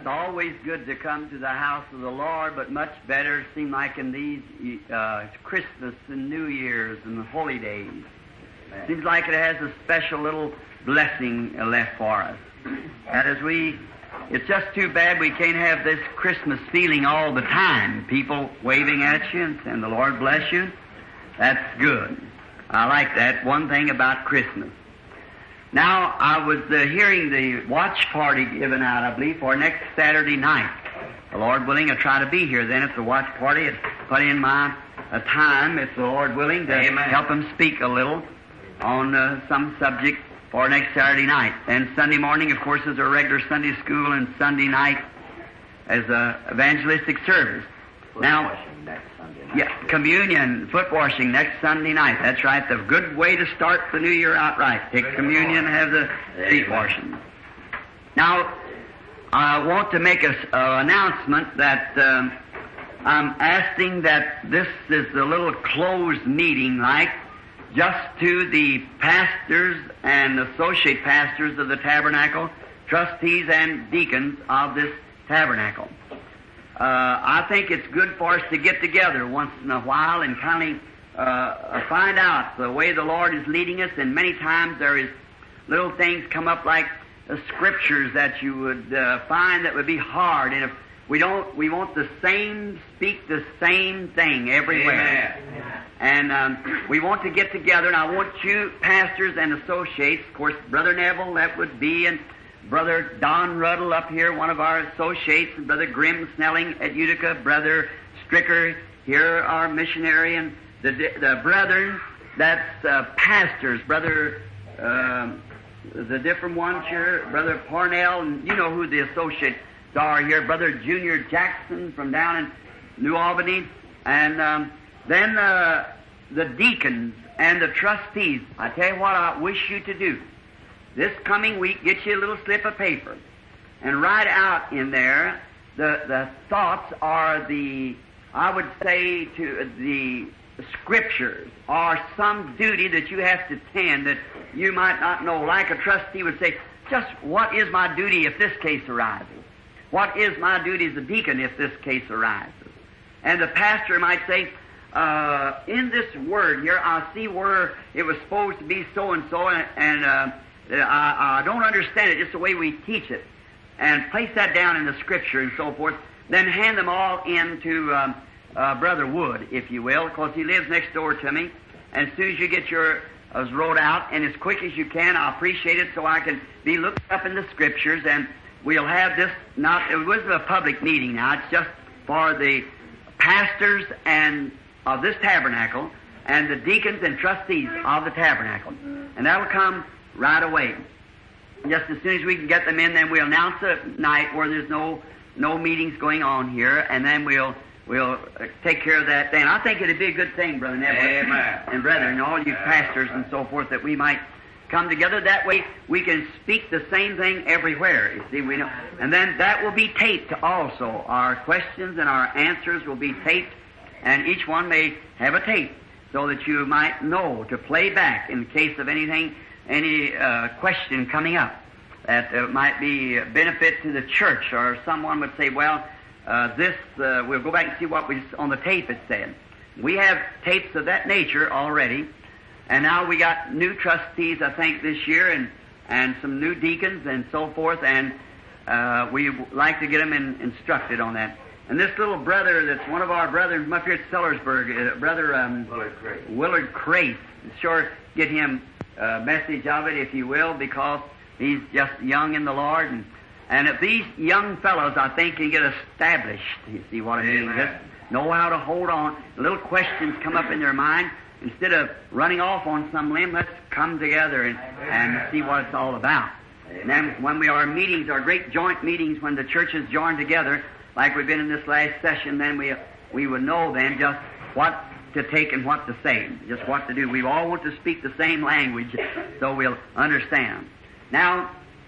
It's always good to come to the house of the Lord, but much better seem like in these Christmas and New Year's and the holy days. Amen. Seems like it has a special little blessing left for us. That is, it's just too bad we can't have this Christmas feeling all the time. People waving at you and saying, "The Lord bless you." That's good. I like that. One thing about Christmas. Now, I was hearing the watch party given out, I believe, for next Saturday night. The Lord willing, I'll try to be here then at the watch party. I'll put in my time, if the Lord willing, to help Him speak a little on some subject for next Saturday night. And Sunday morning, of course, is our regular Sunday school, and Sunday night as a evangelistic service. Now, yeah, communion, foot washing next Sunday night. That's right. The good way to start the new year out right. Take communion and have the feet washing. Now, I want to make an announcement that I'm asking that this is a little closed meeting, like, just to the pastors and associate pastors of the tabernacle, trustees and deacons of this tabernacle. I think it's good for us to get together once in a while and kind of find out the way the Lord is leading us. And many times there is little things come up like scriptures that you would find that would be hard. And if we want the same, speak the same thing everywhere. Amen. And we want to get together, and I want you, pastors and associates, of course, Brother Neville, that would be, and Brother Don Ruddle up here, one of our associates, and Brother Grim Snelling at Utica, Brother Stricker here, our missionary, and the brethren, that's pastors, Brother, the different ones here, Brother Parnell, and you know who the associates are here, Brother Junior Jackson from down in New Albany, and then the deacons and the trustees. I tell you what I wish you to do. This coming week, get you a little slip of paper and write out in there the thoughts or I would say to the scriptures or some duty that you have to tend that you might not know. Like a trustee would say, just what is my duty if this case arises? What is my duty as a deacon if this case arises? And the pastor might say, in this word here, I see where it was supposed to be so and so, and I don't understand it, just the way we teach it. And place that down in the Scripture and so forth. Then hand them all in to Brother Wood, if you will, because he lives next door to me. And as soon as you get yours wrote out, and as quick as you can, I appreciate it so I can be looked up in the Scriptures, and we'll have this, it wasn't a public meeting now, it's just for the pastors and of this tabernacle and the deacons and trustees of the tabernacle. And that'll come right away. Just as soon as we can get them in, then we'll announce a night where there's no meetings going on here, and then we'll take care of that then. I think it'd be a good thing, Brother Neville. Amen. And brethren, all you pastors and so forth, that we might come together. That way we can speak the same thing everywhere. You see, we know. And then that will be taped also. Our questions and our answers will be taped, and each one may have a tape so that you might know to play back in case of anything, any question coming up that might be a benefit to the church, or someone would say, well, we'll go back and see what was on the tape it said. We have tapes of that nature already, and now we got new trustees, I think, this year, and some new deacons and so forth, and we like to get them instructed on that. And this little brother that's one of our brothers from up here at Sellersburg, Brother Willard Crace, sure get him a message of it, if you will, because he's just young in the Lord. And if these young fellows, I think, can get established, you see what I mean? Just know how to hold on. Little questions come up in their mind. Instead of running off on some limb, let's come together and see what it's all about. And then when our meetings, our great joint meetings, when the churches join together, like we've been in this last session, then we would know then just what to take and what to say, just what to do. We all want to speak the same language, so we'll understand. Now,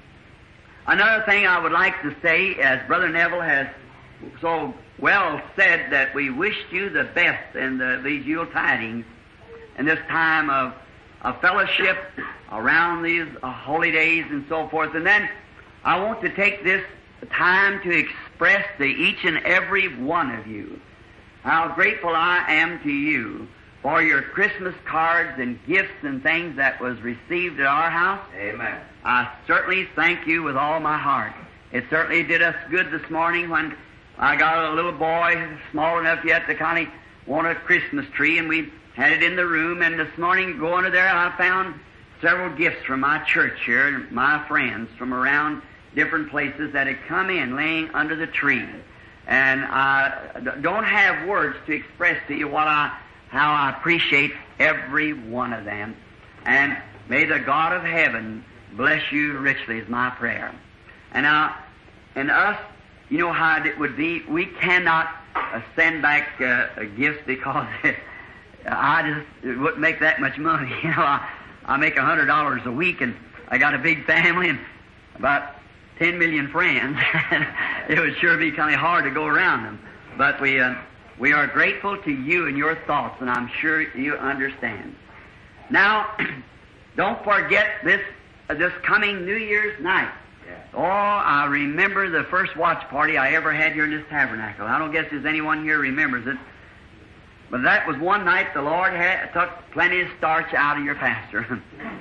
another thing I would like to say, as Brother Neville has so well said, that we wished you the best in these Yule tidings and this time of fellowship around these holy days and so forth. And then I want to take this time to express to each and every one of you how grateful I am to you for your Christmas cards and gifts and things that was received at our house. Amen. I certainly thank you with all my heart. It certainly did us good this morning when I got a little boy, small enough yet to kind of want a Christmas tree, and we had it in the room. And this morning, going to there, I found several gifts from my church here, and my friends from around different places that had come in, laying under the tree. And I don't have words to express to you how I appreciate every one of them. And may the God of heaven bless you richly is my prayer. And now, and us, you know how it would be. We cannot send back gifts because it wouldn't make that much money. You know, I make $100 a week, and I got a big family and about 10 million friends. It would sure be kind of hard to go around them. But we are grateful to you and your thoughts, and I'm sure you understand. Now, don't forget this coming New Year's night. Oh, I remember the first watch party I ever had here in this tabernacle. I don't guess there's anyone here remembers it. But that was one night the Lord took plenty of starch out of your pastor.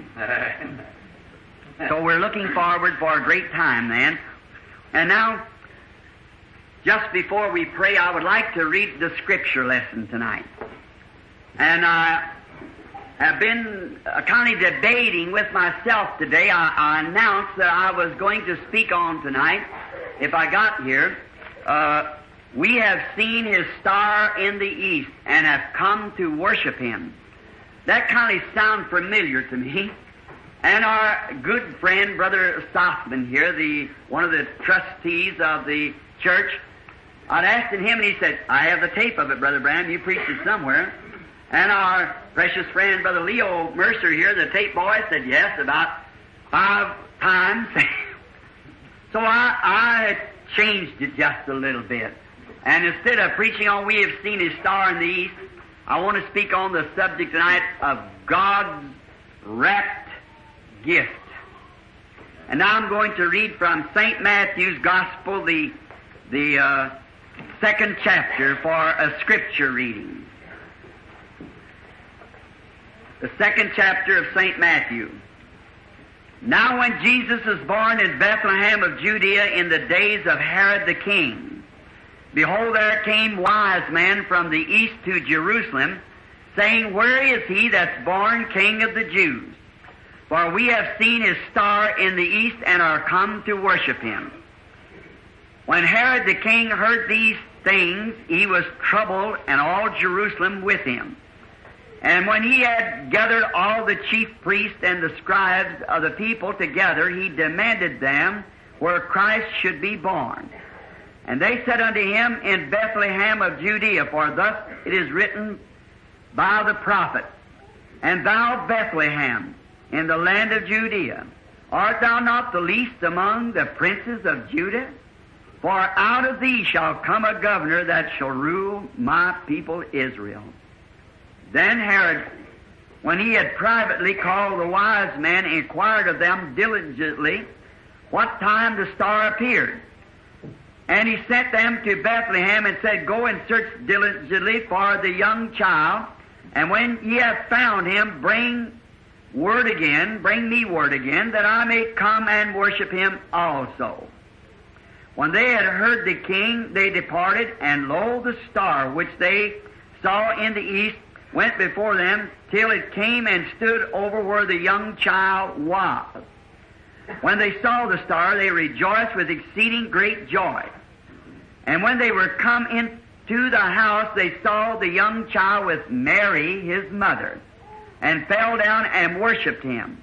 So we're looking forward for a great time then. And now, just before we pray, I would like to read the scripture lesson tonight. And I have been kind of debating with myself today. I announced that I was going to speak on tonight, if I got here. We have seen His star in the east and have come to worship Him. That kind of sounds familiar to me. And our good friend, Brother Stockman here, one of the trustees of the church, I'd asked him, and he said, I have the tape of it, Brother Branham. You preached it somewhere. And our precious friend, Brother Leo Mercer here, the tape boy, said, yes, about 5 times. So I changed it just a little bit. And instead of preaching on we have seen His star in the east, I want to speak on the subject tonight of God's wrapped gift. And now I'm going to read from St. Matthew's Gospel, the 2nd chapter for a scripture reading. The 2nd chapter of St. Matthew. Now when Jesus was born in Bethlehem of Judea in the days of Herod the king, behold, there came wise men from the east to Jerusalem, saying, where is he that's born King of the Jews? For we have seen His star in the east and are come to worship Him. When Herod the king heard these things, he was troubled, and all Jerusalem with him. And when he had gathered all the chief priests and the scribes of the people together, he demanded them where Christ should be born. And they said unto him, in Bethlehem of Judea, for thus it is written by the prophet, and thou, Bethlehem, in the land of Judea, art thou not the least among the princes of Judah? For out of thee shall come a governor that shall rule my people Israel. Then Herod, when he had privately called the wise men, inquired of them diligently what time the star appeared. And he sent them to Bethlehem and said, go and search diligently for the young child, and when ye have found him, bring me word again, that I may come and worship him also. When they had heard the king, they departed, and lo, the star which they saw in the east went before them, till it came and stood over where the young child was. When they saw the star, they rejoiced with exceeding great joy. And when they were come into the house, they saw the young child with Mary, his mother, and fell down and worshipped Him.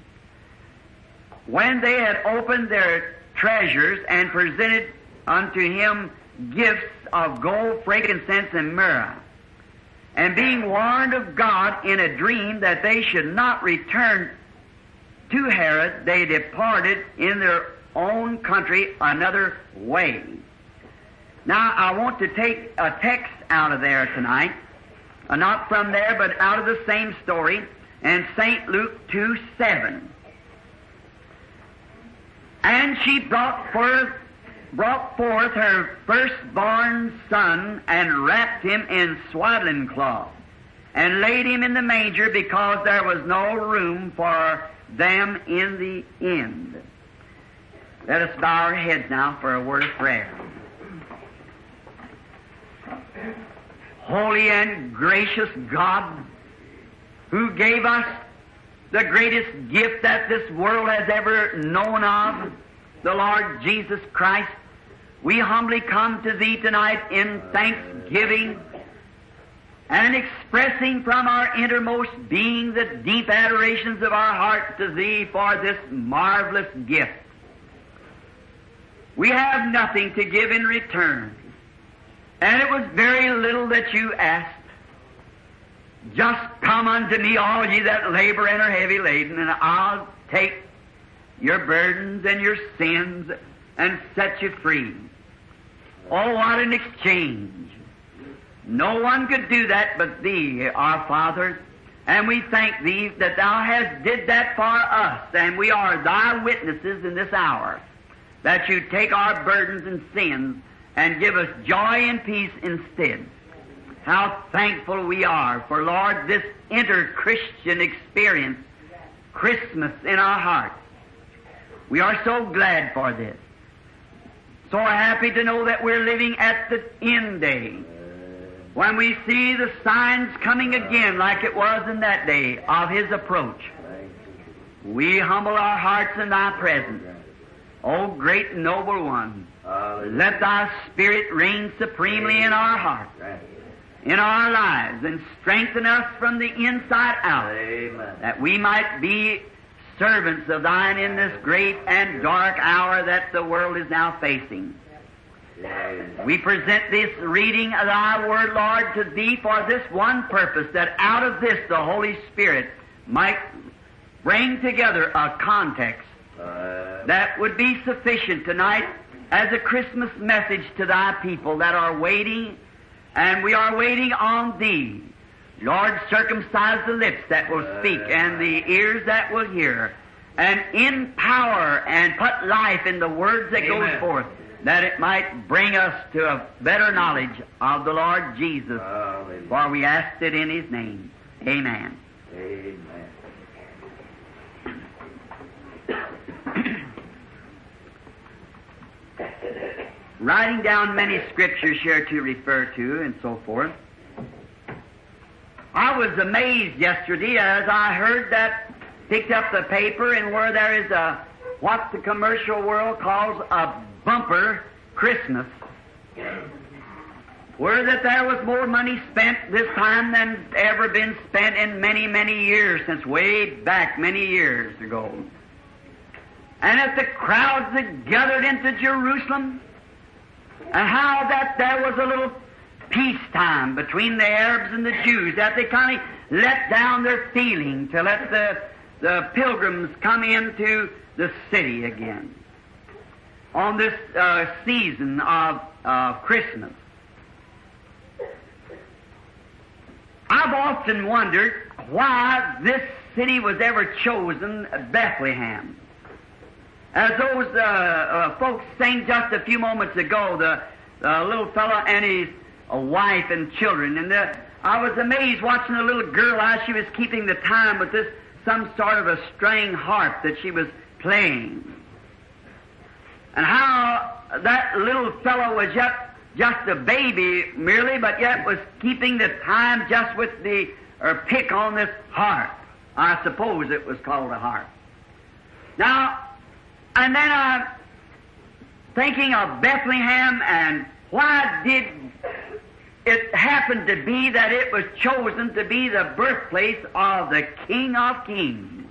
When they had opened their treasures and presented unto Him gifts of gold, frankincense, and myrrh, and being warned of God in a dream that they should not return to Herod, they departed in their own country another way. Now, I want to take a text out of there tonight, not from there, but out of the same story, in St. Luke 2:7. And she brought forth brought forth her firstborn son and wrapped him in swaddling cloth and laid him in the manger because there was no room for them in the inn. Let us bow our heads now for a word of prayer. Holy and gracious God, who gave us the greatest gift that this world has ever known of, the Lord Jesus Christ, we humbly come to Thee tonight in thanksgiving and expressing from our innermost being the deep adorations of our heart to Thee for this marvelous gift. We have nothing to give in return, and it was very little that You asked. Just come unto me, all ye that labor and are heavy laden, and I'll take your burdens and your sins and set you free. Oh, what an exchange! No one could do that but Thee, our Father, and we thank Thee that Thou hast did that for us, and we are Thy witnesses in this hour, that You take our burdens and sins and give us joy and peace instead. How thankful we are for, Lord, this inter-Christian experience, Christmas in our hearts. We are so glad for this. So happy to know that we're living at the end day, when we see the signs coming again like it was in that day of His approach. We humble our hearts in Thy presence. O great and noble One, let Thy Spirit reign supremely in our hearts, in our lives, and strengthen us from the inside out, that we might be servants of Thine in this great and dark hour that the world is now facing. We present this reading of Thy Word, Lord, to Thee for this one purpose, that out of this the Holy Spirit might bring together a context that would be sufficient tonight as a Christmas message to Thy people that are waiting, and we are waiting on Thee. Lord, circumcise the lips that will speak and the ears that will hear, and empower and put life in the words that goes forth, that it might bring us to a better knowledge of the Lord Jesus. For we ask it in His name. Amen. Amen. Writing down many scriptures here to refer to and so forth, I was amazed yesterday as I heard that, picked up the paper, and where there is what the commercial world calls a bumper Christmas, where that there was more money spent this time than ever been spent in many, many years, since way back many years ago. And as the crowds that gathered into Jerusalem, and how that there was a little peacetime between the Arabs and the Jews, that they kind of let down their feeling to let the pilgrims come into the city again on this season of Christmas. I've often wondered why this city was ever chosen, Bethlehem. As those folks sang just a few moments ago, the little fellow and his wife and children, and I was amazed watching a little girl as she was keeping the time with this some sort of a string harp that she was playing, and how that little fellow was just a baby merely, but yet was keeping the time just with the pick on this harp. I suppose it was called a harp. Now, and then I'm thinking of Bethlehem, and why did it happen to be that it was chosen to be the birthplace of the King of Kings?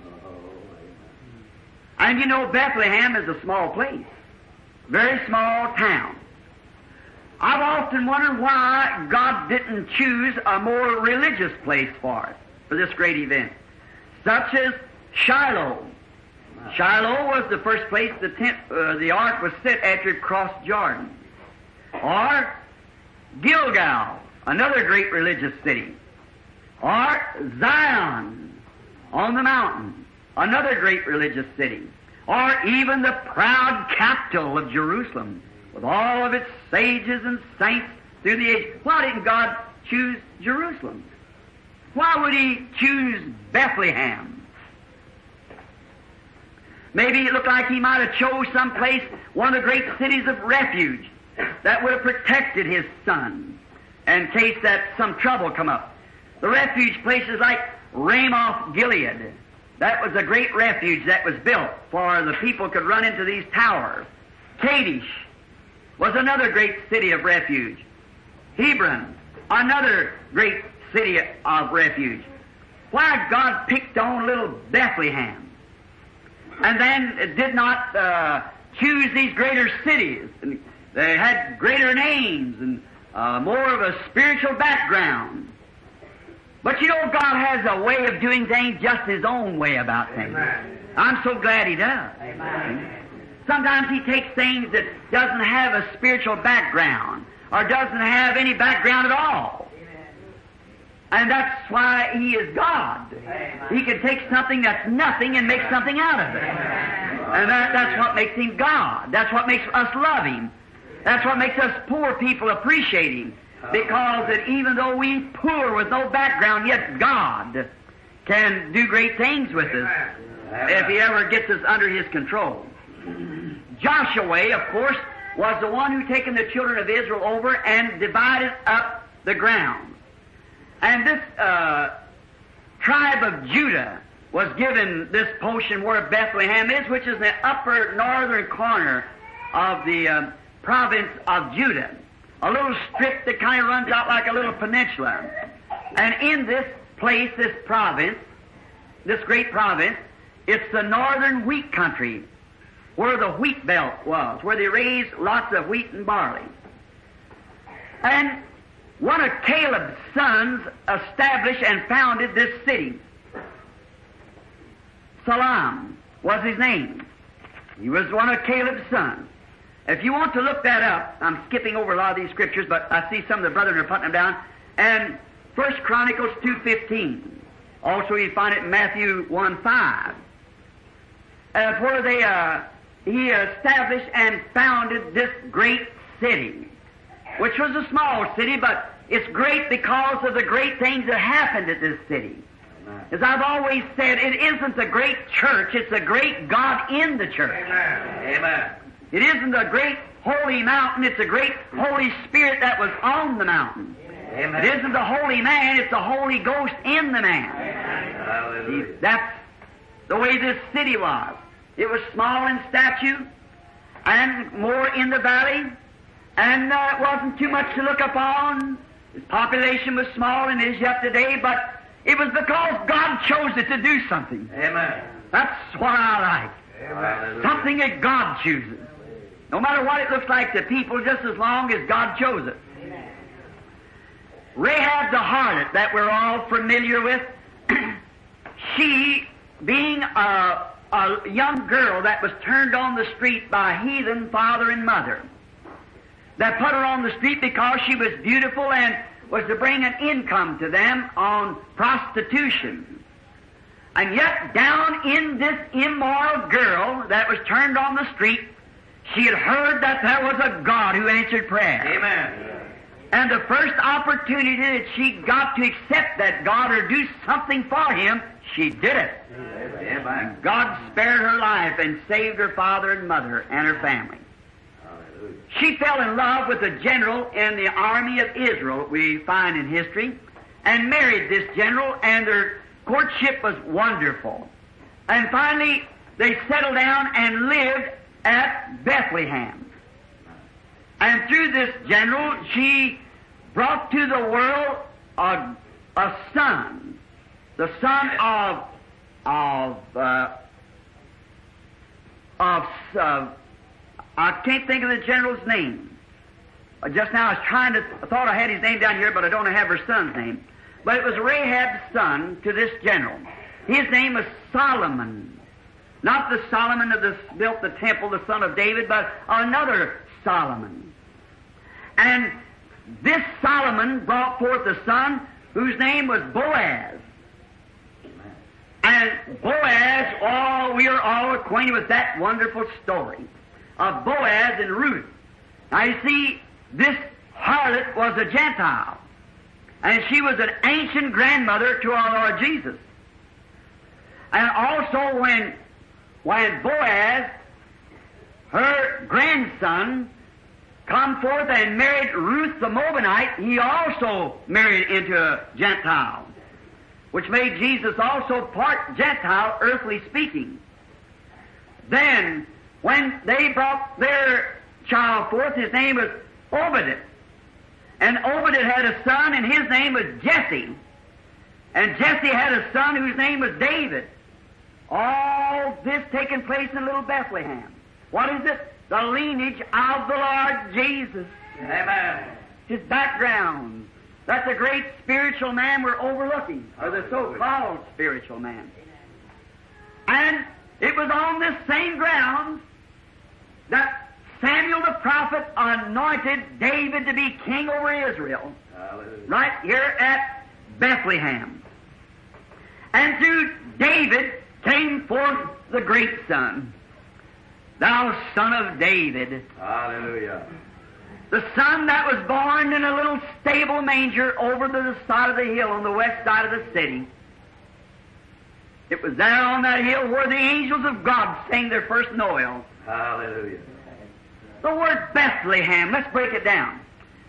And you know, Bethlehem is a small place, very small town. I've often wondered why God didn't choose a more religious place for it, for this great event, such as Shiloh. Shiloh was the first place the ark was set after it crossed Jordan. Or Gilgal, another great religious city. Or Zion on the mountain, another great religious city. Or even the proud capital of Jerusalem, with all of its sages and saints through the age. Why didn't God choose Jerusalem? Why would He choose Bethlehem? Maybe it looked like He might have chose some place, one of the great cities of refuge, that would have protected His Son in case that some trouble come up. The refuge places like Ramoth Gilead. That was a great refuge that was built for the people could run into these towers. Kadesh was another great city of refuge. Hebron, another great city of refuge. Why God picked on little Bethlehem and then did not choose these greater cities? And they had greater names and more of a spiritual background. But you know, God has a way of doing things just His own way about things. Amen. I'm so glad He does. Amen. Sometimes He takes things that doesn't have a spiritual background or doesn't have any background at all. Amen. And that's why He is God. Amen. He can take something that's nothing and make something out of it. Amen. And that's what makes Him God. That's what makes us love Him. That's what makes us poor people appreciate Him. Because that even though we poor with no background, yet God can do great things with us if He ever gets us under His control. Joshua, of course, was the one who taken the children of Israel over and divided up the ground. And this tribe of Judah was given this portion where Bethlehem is, which is the upper northern corner of the province of Judah. A little strip that kind of runs out like a little peninsula. And in this place, this province, this great province, it's the northern wheat country, where the wheat belt was, where they raised lots of wheat and barley. And one of Caleb's sons established and founded this city. Salam was his name. He was one of Caleb's sons. If you want to look that up, I'm skipping over a lot of these scriptures, but I see some of the brethren are putting them down. And 1 Chronicles 2:15. Also you find it in Matthew 1:5. Where he established and founded this great city, which was a small city, but it's great because of the great things that happened at this city. Amen. As I've always said, it isn't a great church, it's a great God in the church. Amen. Amen. It isn't a great holy mountain, it's a great Holy Spirit that was on the mountain. Amen. It isn't the holy man, it's the Holy Ghost in the man. See, that's the way this city was. It was small in stature and more in the valley, and it wasn't too much to look upon. Its population was small and is yet today, but it was because God chose it to do something. Amen. That's what I like. Amen. Something that God chooses. No matter what it looks like to people, just as long as God chose it. Amen. Rahab the harlot that we're all familiar with, she, being a young girl that was turned on the street by heathen father and mother, that put her on the street because she was beautiful and was to bring an income to them on prostitution. And yet down in this immoral girl that was turned on the street, she had heard that there was a God who answered prayer. Amen. And the first opportunity that she got to accept that God or do something for Him, she did it. Amen. God spared her life and saved her father and mother and her family. Hallelujah. She fell in love with a general in the army of Israel, we find in history, and married this general, and their courtship was wonderful. And finally, they settled down and lived at Bethlehem. And through this general, she brought to the world a son, the son of I can't think of the general's name. Just now I thought I had his name down here, but I don't have her son's name. But it was Rahab's son to this general. His name was Solomon. Not the Solomon that built the temple, the son of David, but another Solomon. And this Solomon brought forth a son whose name was Boaz. And Boaz, we are all acquainted with that wonderful story of Boaz and Ruth. Now you see, this harlot was a Gentile, and she was an ancient grandmother to our Lord Jesus. And also when Boaz, her grandson, come forth and married Ruth the Moabite, he also married into a Gentile, which made Jesus also part Gentile, earthly speaking. Then, when they brought their child forth, his name was Obed. And Obed had a son, and his name was Jesse. And Jesse had a son whose name was David. All this taking place in little Bethlehem. What is it? The lineage of the Lord Jesus. Amen. His background. That's a great spiritual man we're overlooking, or the so-called spiritual man. And it was on this same ground that Samuel the prophet anointed David to be king over Israel. Hallelujah. Right here at Bethlehem. And through David came forth the great son. Thou son of David. Hallelujah. The son that was born in a little stable manger over to the side of the hill on the west side of the city. It was there on that hill where the angels of God sang their first Noel. Hallelujah. The word Bethlehem, let's break it down.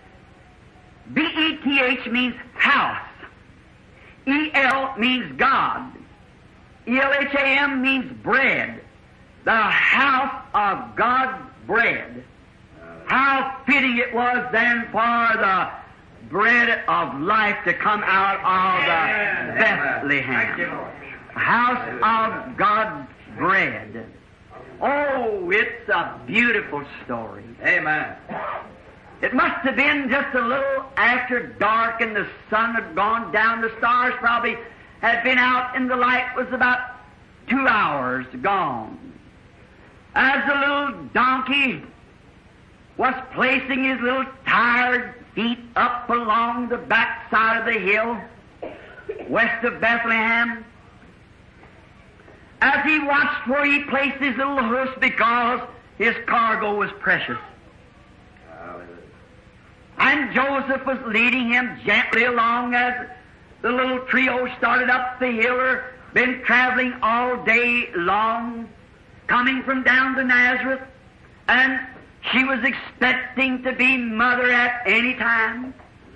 B-E-T-H means house. E-L means God. E-L-H-A-M means bread. The house of God's bread. How fitting it was then for the bread of life to come out of the Bethlehem. House of God's bread. Oh, it's a beautiful story. Amen. It must have been just a little after dark and the sun had gone down. The stars probably had been out and the light was about 2 hours gone. As the little donkey was placing his little tired feet up along the back side of the hill, west of Bethlehem, as he watched where he placed his little hoofs because his cargo was precious. And Joseph was leading him gently along as the little trio started up the hill, or been traveling all day long, coming from down to Nazareth, and she was expecting to be mother at any time,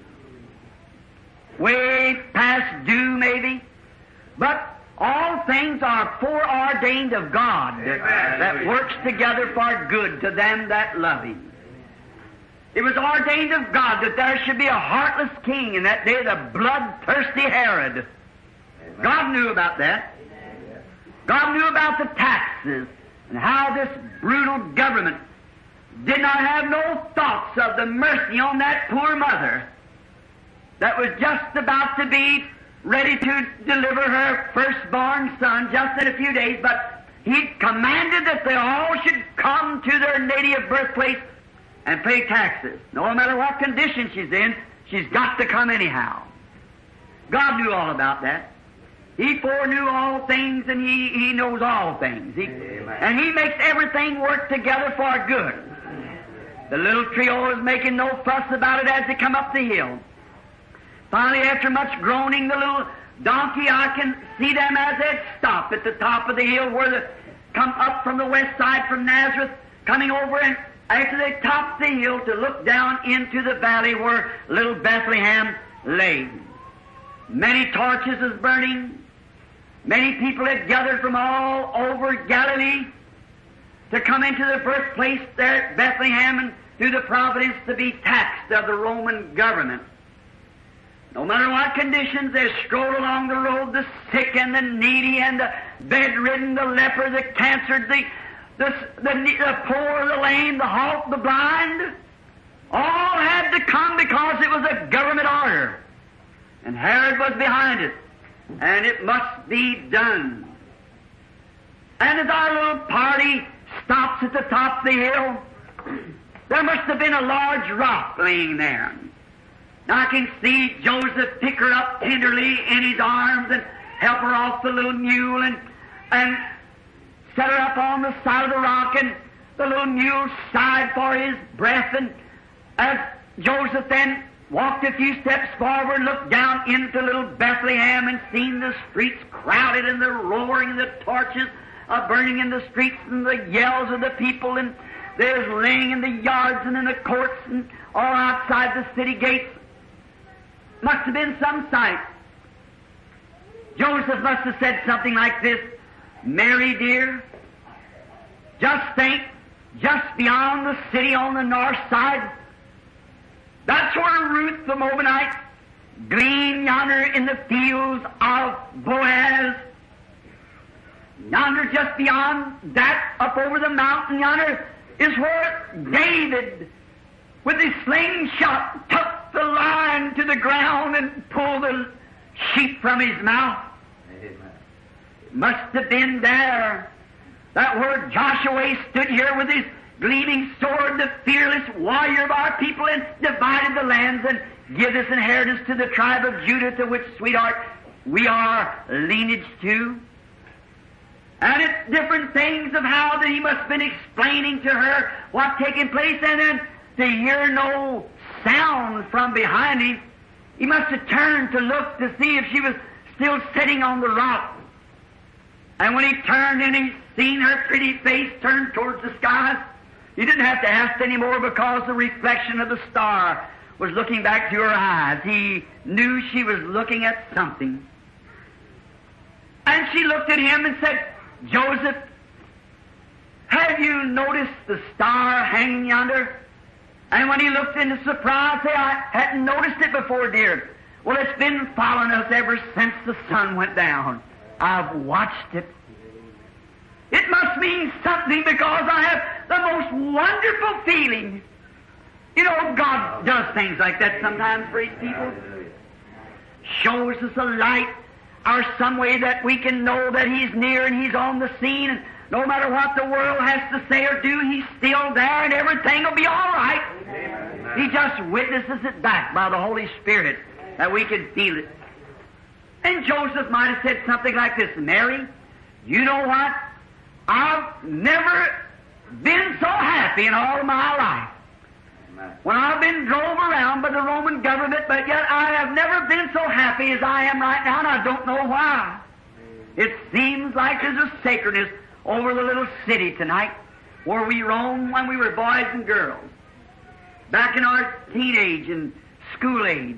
way past due maybe, but all things are foreordained of God. Amen. That works together for good to them that love Him. It was ordained of God that there should be a heartless king in that day, the bloodthirsty Herod. Amen. God knew about that. God knew about the taxes and how this brutal government did not have no thoughts of the mercy on that poor mother that was just about to be ready to deliver her firstborn son just in a few days, but He commanded that they all should come to their native birthplace and pay taxes. No matter what condition she's in, she's got to come anyhow. God knew all about that. He foreknew all things, and He knows all things. And He makes everything work together for good. The little trio was making no fuss about it as they come up the hill. Finally, after much groaning, the little donkey, I can see them as they'd stop at the top of the hill where they come up from the west side from Nazareth, coming over, and after they topped the hill to look down into the valley where little Bethlehem lay. Many torches was burning. Many people had gathered from all over Galilee to come into the birthplace there at Bethlehem and through the providence to be taxed of the Roman government. No matter what conditions, they strolled along the road, the sick and the needy and the bedridden, the leper, the cancer, the poor, the lame, the halt, the blind. All had to come because it was a government order. And Herod was behind it. And it must be done. And as our little party stops at the top of the hill, there must have been a large rock laying there. Now I can see Joseph pick her up tenderly in his arms and help her off the little mule and set her up on the side of the rock, and the little mule sighed for his breath, and as Joseph then walked a few steps forward, looked down into little Bethlehem and seen the streets crowded and the roaring and the torches burning in the streets and the yells of the people, and there's laying in the yards and in the courts and all outside the city gates. Must have been some sight. Joseph must have said something like this: Mary, dear, just think, just beyond the city on the north side, that's where Ruth the Moabite gleaned yonder in the fields of Boaz. Yonder, just beyond that, up over the mountain yonder, is where David, with his slingshot, took the lion to the ground and pulled the sheep from his mouth. Amen. Must have been there. That where Joshua stood here with his gleaming sword, the fearless warrior of our people, and divided the lands and give this inheritance to the tribe of Judah, to which, sweetheart, we are lineage to. And it's different things of how that he must have been explaining to her what taking place, and then to hear no sound from behind him, he must have turned to look to see if she was still sitting on the rock. And when he turned and he seen her pretty face turned towards the sky, he didn't have to ask any more, because the reflection of the star was looking back to her eyes. He knew she was looking at something. And she looked at him and said, Joseph, have you noticed the star hanging yonder? And when he looked into surprise, he said, I hadn't noticed it before, dear. Well, it's been following us ever since the sun went down. I've watched it. It must mean something, because I have the most wonderful feeling. You know, God does things like that sometimes for His people. Shows us a light, or some way that we can know that He's near and He's on the scene, and no matter what the world has to say or do, He's still there and everything will be all right. Amen. He just witnesses it back by the Holy Spirit that we can feel it. And Joseph might have said something like this: Mary, you know what? I've never been so happy in all of my life. Amen. When I've been drove around by the Roman government, but yet I have never been so happy as I am right now, and I don't know why. It seems like there's a sacredness over the little city tonight where we roamed when we were boys and girls, back in our teenage and school age.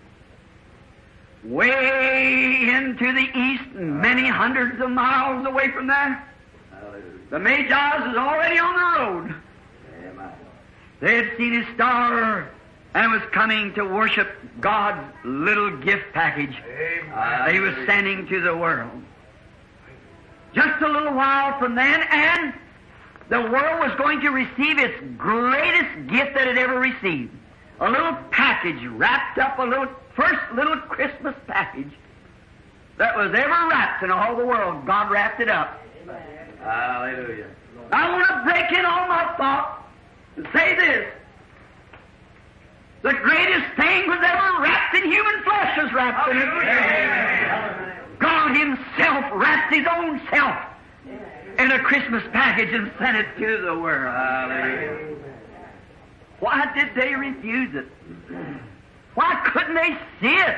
Way into the east, many hundreds of miles away from there, the Magi was already on the road. They had seen his star and was coming to worship God's little gift package he was sending to the world. Just a little while from then, and the world was going to receive its greatest gift that it ever received. A little package wrapped up, first little Christmas package that was ever wrapped in all the world. God wrapped it up. Hallelujah. I want to break in on my thought and say this: the greatest thing was ever wrapped in human flesh was wrapped in it. God Himself wrapped His own self in a Christmas package and sent it to the world. Hallelujah. Why did they refuse it? Why couldn't they see it?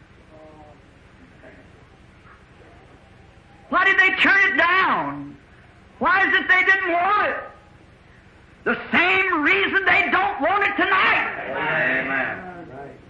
Why did they turn it down? Why is it they didn't want it? The same reason they don't want it tonight. Amen.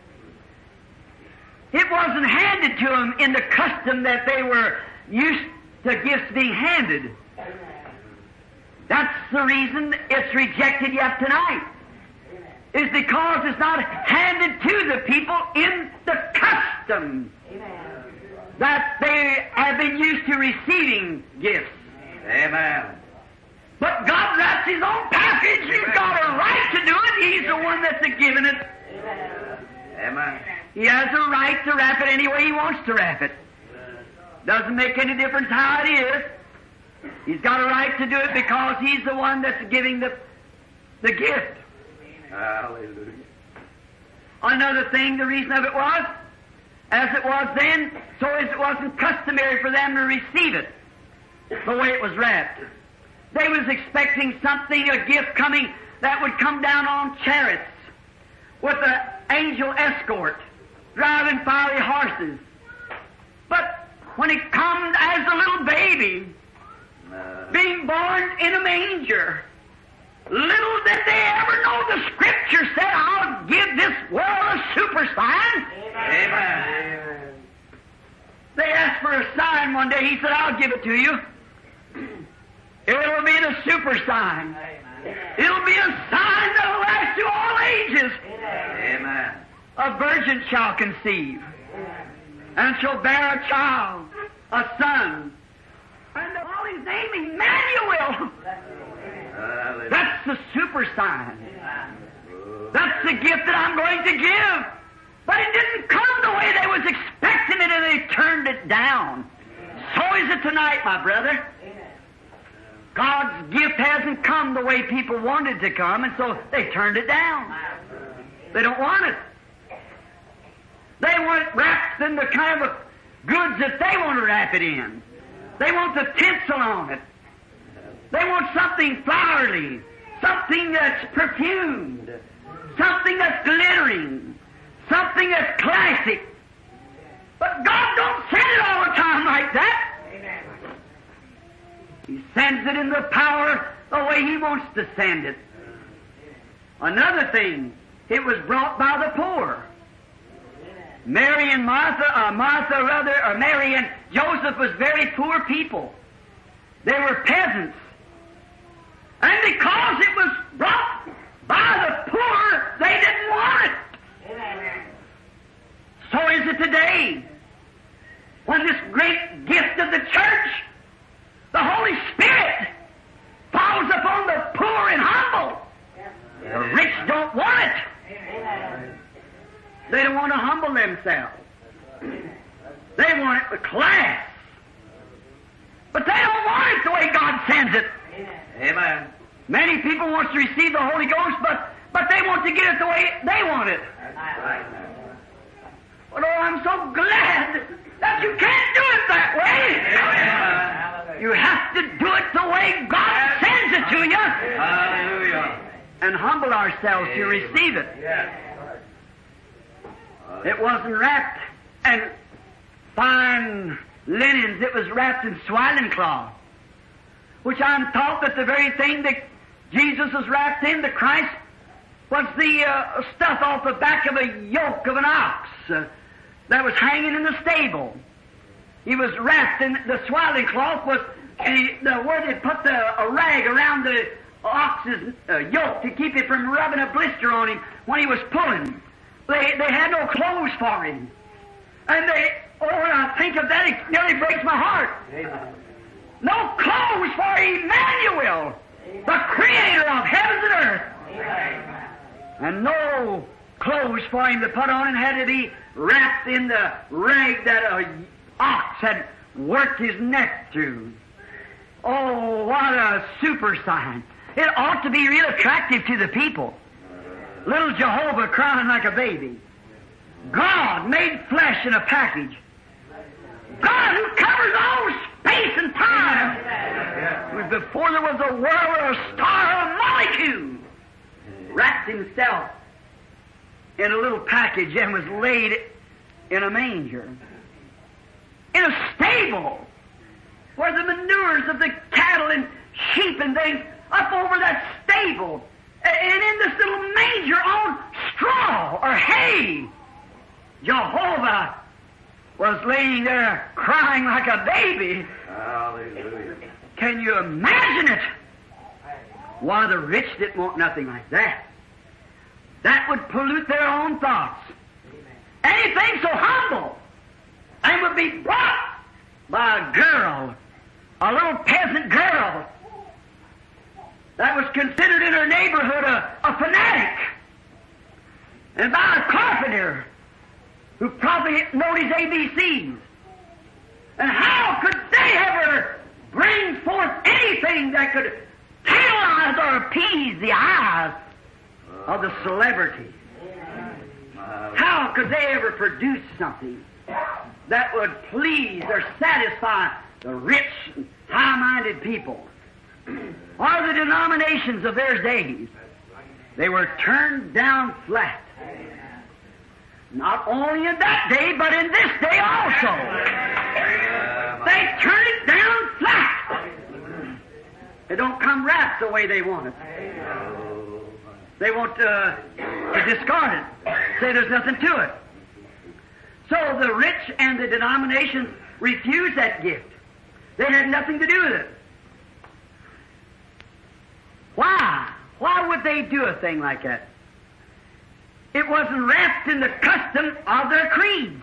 It wasn't handed to them in the custom that they were used to gifts being handed. That's the reason it's rejected yet tonight, is because it's not handed to the people in the custom that they have been used to receiving gifts. Amen. But God wraps His own package. He's got a right to do it. He's the one that's given it. Amen. He has a right to wrap it any way He wants to wrap it. Doesn't make any difference how it is. He's got a right to do it because He's the one that's giving the gift. Hallelujah. Another thing, the reason of it was, as it was then, so as it wasn't customary for them to receive it the way it was wrapped. They was expecting something, a gift coming that would come down on chariots with an angel escort, driving fiery horses. But when it comes as a little baby, being born in a manger, little did they ever know the Scripture said, I'll give this world a super sign. Amen. They asked for a sign one day. He said, I'll give it to you. It'll be the super sign. It'll be a sign that'll last to all ages. Amen. A virgin shall conceive, and shall bear a child, a son, and they'll call his name Emmanuel. That's the super sign. That's the gift that I'm going to give. But it didn't come the way they was expecting it, and they turned it down. So is it tonight, my brother. God's gift hasn't come the way people wanted to come, and so they turned it down. They don't want it. They want it wrapped in the kind of goods that they want to wrap it in. They want the tinsel on it. They want something flowery, something that's perfumed, something that's glittering, something that's classic. But God don't send it all the time like that. He sends it in the power the way He wants to send it. Another thing, it was brought by the poor. Mary and Mary and Joseph was very poor people. They were peasants. And because it was brought by the poor, they didn't want it. So is it today. When this great gift of the church, the Holy Spirit, falls upon the poor and humble, the rich don't want it. They don't want to humble themselves. They want it with class. But they don't want it the way God sends it. Amen. Many people want to receive the Holy Ghost, but they want to get it the way they want it. But oh, I'm so glad that you can't do it that way. You have to do it the way God sends it to you. Hallelujah. And humble ourselves to receive it. It wasn't wrapped in fine linens. It was wrapped in swaddling cloth, which I'm taught that the very thing that Jesus was wrapped in, the Christ, was the stuff off the back of a yoke of an ox that was hanging in the stable. He was wrapped in the swaddling cloth was where they put a rag around the ox's yoke to keep it from rubbing a blister on him when he was pulling. They had no clothes for him. And when I think of that, it nearly breaks my heart. Amen. No clothes for Emmanuel, the Creator of heavens and earth. Amen. And no clothes for Him to put on, and had to be wrapped in the rag that an ox had worked his neck through. Oh, what a super sign. It ought to be real attractive to the people. Little Jehovah crying like a baby. God made flesh in a package. God who covers all space and time. It was before there was a world or a star or a molecule. Wrapped Himself in a little package and was laid in a manger. In a stable where the manures of the cattle and sheep and things up over that stable. And in this little manger on straw or hay, Jehovah was laying there crying like a baby. Hallelujah. Can you imagine it? Why, the rich didn't want nothing like that. That would pollute their own thoughts. Anything so humble and would be brought by a girl, a little peasant girl, that was considered in her neighborhood a fanatic, and by a carpenter who probably knowed his ABCs. And how could they ever bring forth anything that could tantalize or appease the eyes of the celebrity? How could they ever produce something that would please or satisfy the rich, high-minded people? or the denominations of their days, they were turned down flat. Not only in that day, but in this day also. They turn it down flat. It don't come wrapped the way they want it. They want to discard it, say there's nothing to it. So the rich and the denominations refused that gift. They had nothing to do with it. Why? Why would they do a thing like that? It wasn't wrapped in the custom of their creeds.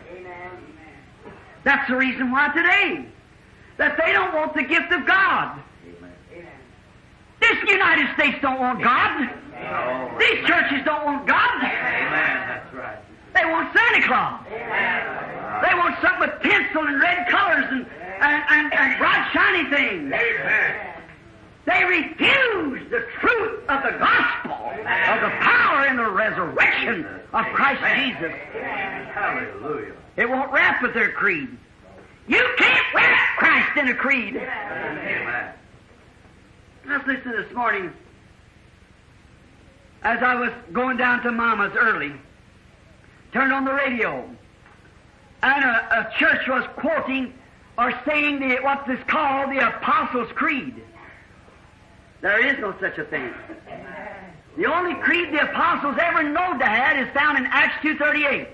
That's the reason why today, that they don't want the gift of God. This United States don't want God. These churches don't want God. That's right. They want Santa Claus. They want something with pencil and red colors and bright shiny things. They refuse the truth of the gospel, of the power and the resurrection of Christ Jesus. Hallelujah. It won't wrap with their creed. You can't wrap Christ in a creed. Amen. Let's listen this morning. As I was going down to Mama's early, turned on the radio, and a church was quoting or saying what's this called the Apostles' Creed. There is no such a thing. The only creed the apostles ever known to have is found in Acts 2:38.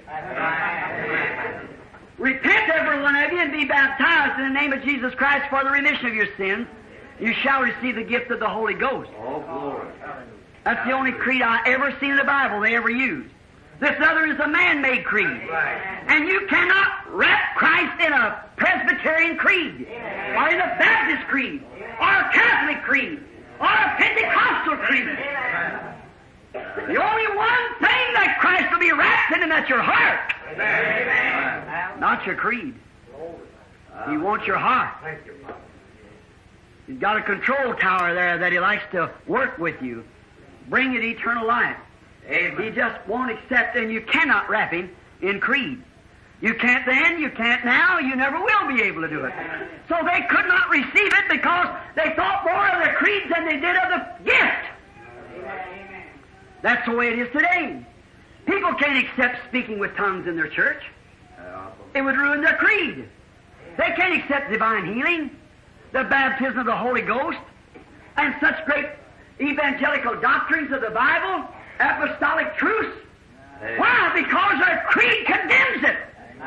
Repent, every one of you, and be baptized in the name of Jesus Christ for the remission of your sins. You shall receive the gift of the Holy Ghost. Oh, glory. That's the only creed I ever seen in the Bible they ever used. This other is a man-made creed. And you cannot wrap Christ in a Presbyterian creed, or in a Baptist creed, or a Catholic creed, or a Pentecostal creed. The only one thing that Christ will be wrapped in, and that's your heart. Not your creed. He wants your heart. He's got a control tower there that He likes to work with you, bring you to eternal life. He just won't accept, and you cannot wrap Him in creed. You can't then, you can't now, you never will be able to do it. So they could not receive it because they thought more of the creeds than they did of the gift. That's the way it is today. People can't accept speaking with tongues in their church. It would ruin their creed. They can't accept divine healing, the baptism of the Holy Ghost, and such great evangelical doctrines of the Bible, apostolic truths. Why? Because their creed condemns it.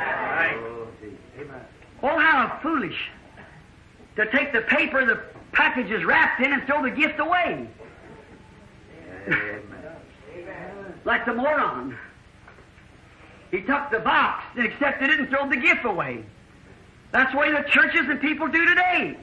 Oh, how foolish to take the paper the package is wrapped in and throw the gift away. Like the moron. He took the box and accepted it and threw the gift away. That's the way the churches and people do today.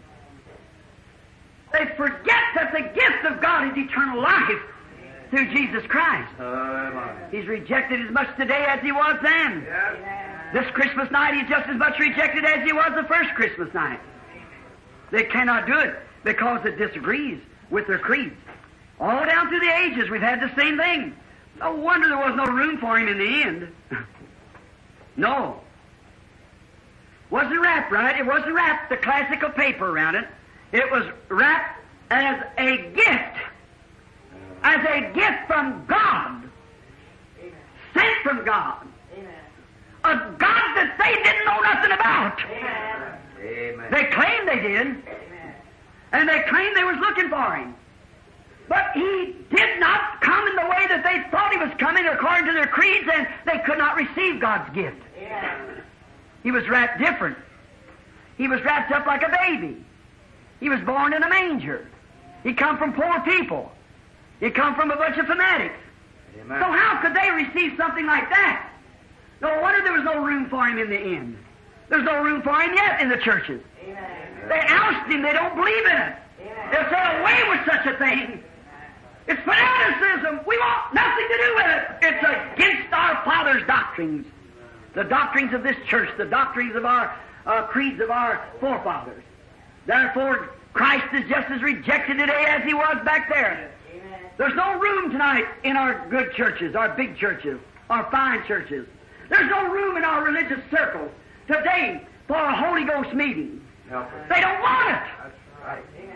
They forget that the gift of God is eternal life through Jesus Christ. He's rejected as much today as He was then. This Christmas night He's just as much rejected as He was the first Christmas night. They cannot do it because it disagrees with their creeds. All down through the ages we've had the same thing. No wonder there was no room for Him in the end. No. Wasn't wrapped right. It wasn't wrapped the classical paper around it. It was wrapped as a gift. As a gift from God. Sent from God. A God that they didn't know nothing about. Amen. They claimed they did. And they claimed they was looking for Him. But He did not come in the way that they thought He was coming according to their creeds, and they could not receive God's gift. He was wrapped different. He was wrapped up like a baby. He was born in a manger. He come from poor people. He come from a bunch of fanatics. Amen. So how could they receive something like that? No wonder there was no room for Him in the end. There's no room for Him yet in the churches. They oust Him. They don't believe in it. They'll say, away with such a thing. It's fanaticism. We want nothing to do with it. It's against our fathers' doctrines. The doctrines of this church, the doctrines of our creeds of our forefathers. Therefore, Christ is just as rejected today as He was back there. There's no room tonight in our good churches, our big churches, our fine churches. There's no room in our religious circles today for a Holy Ghost meeting. They don't want it.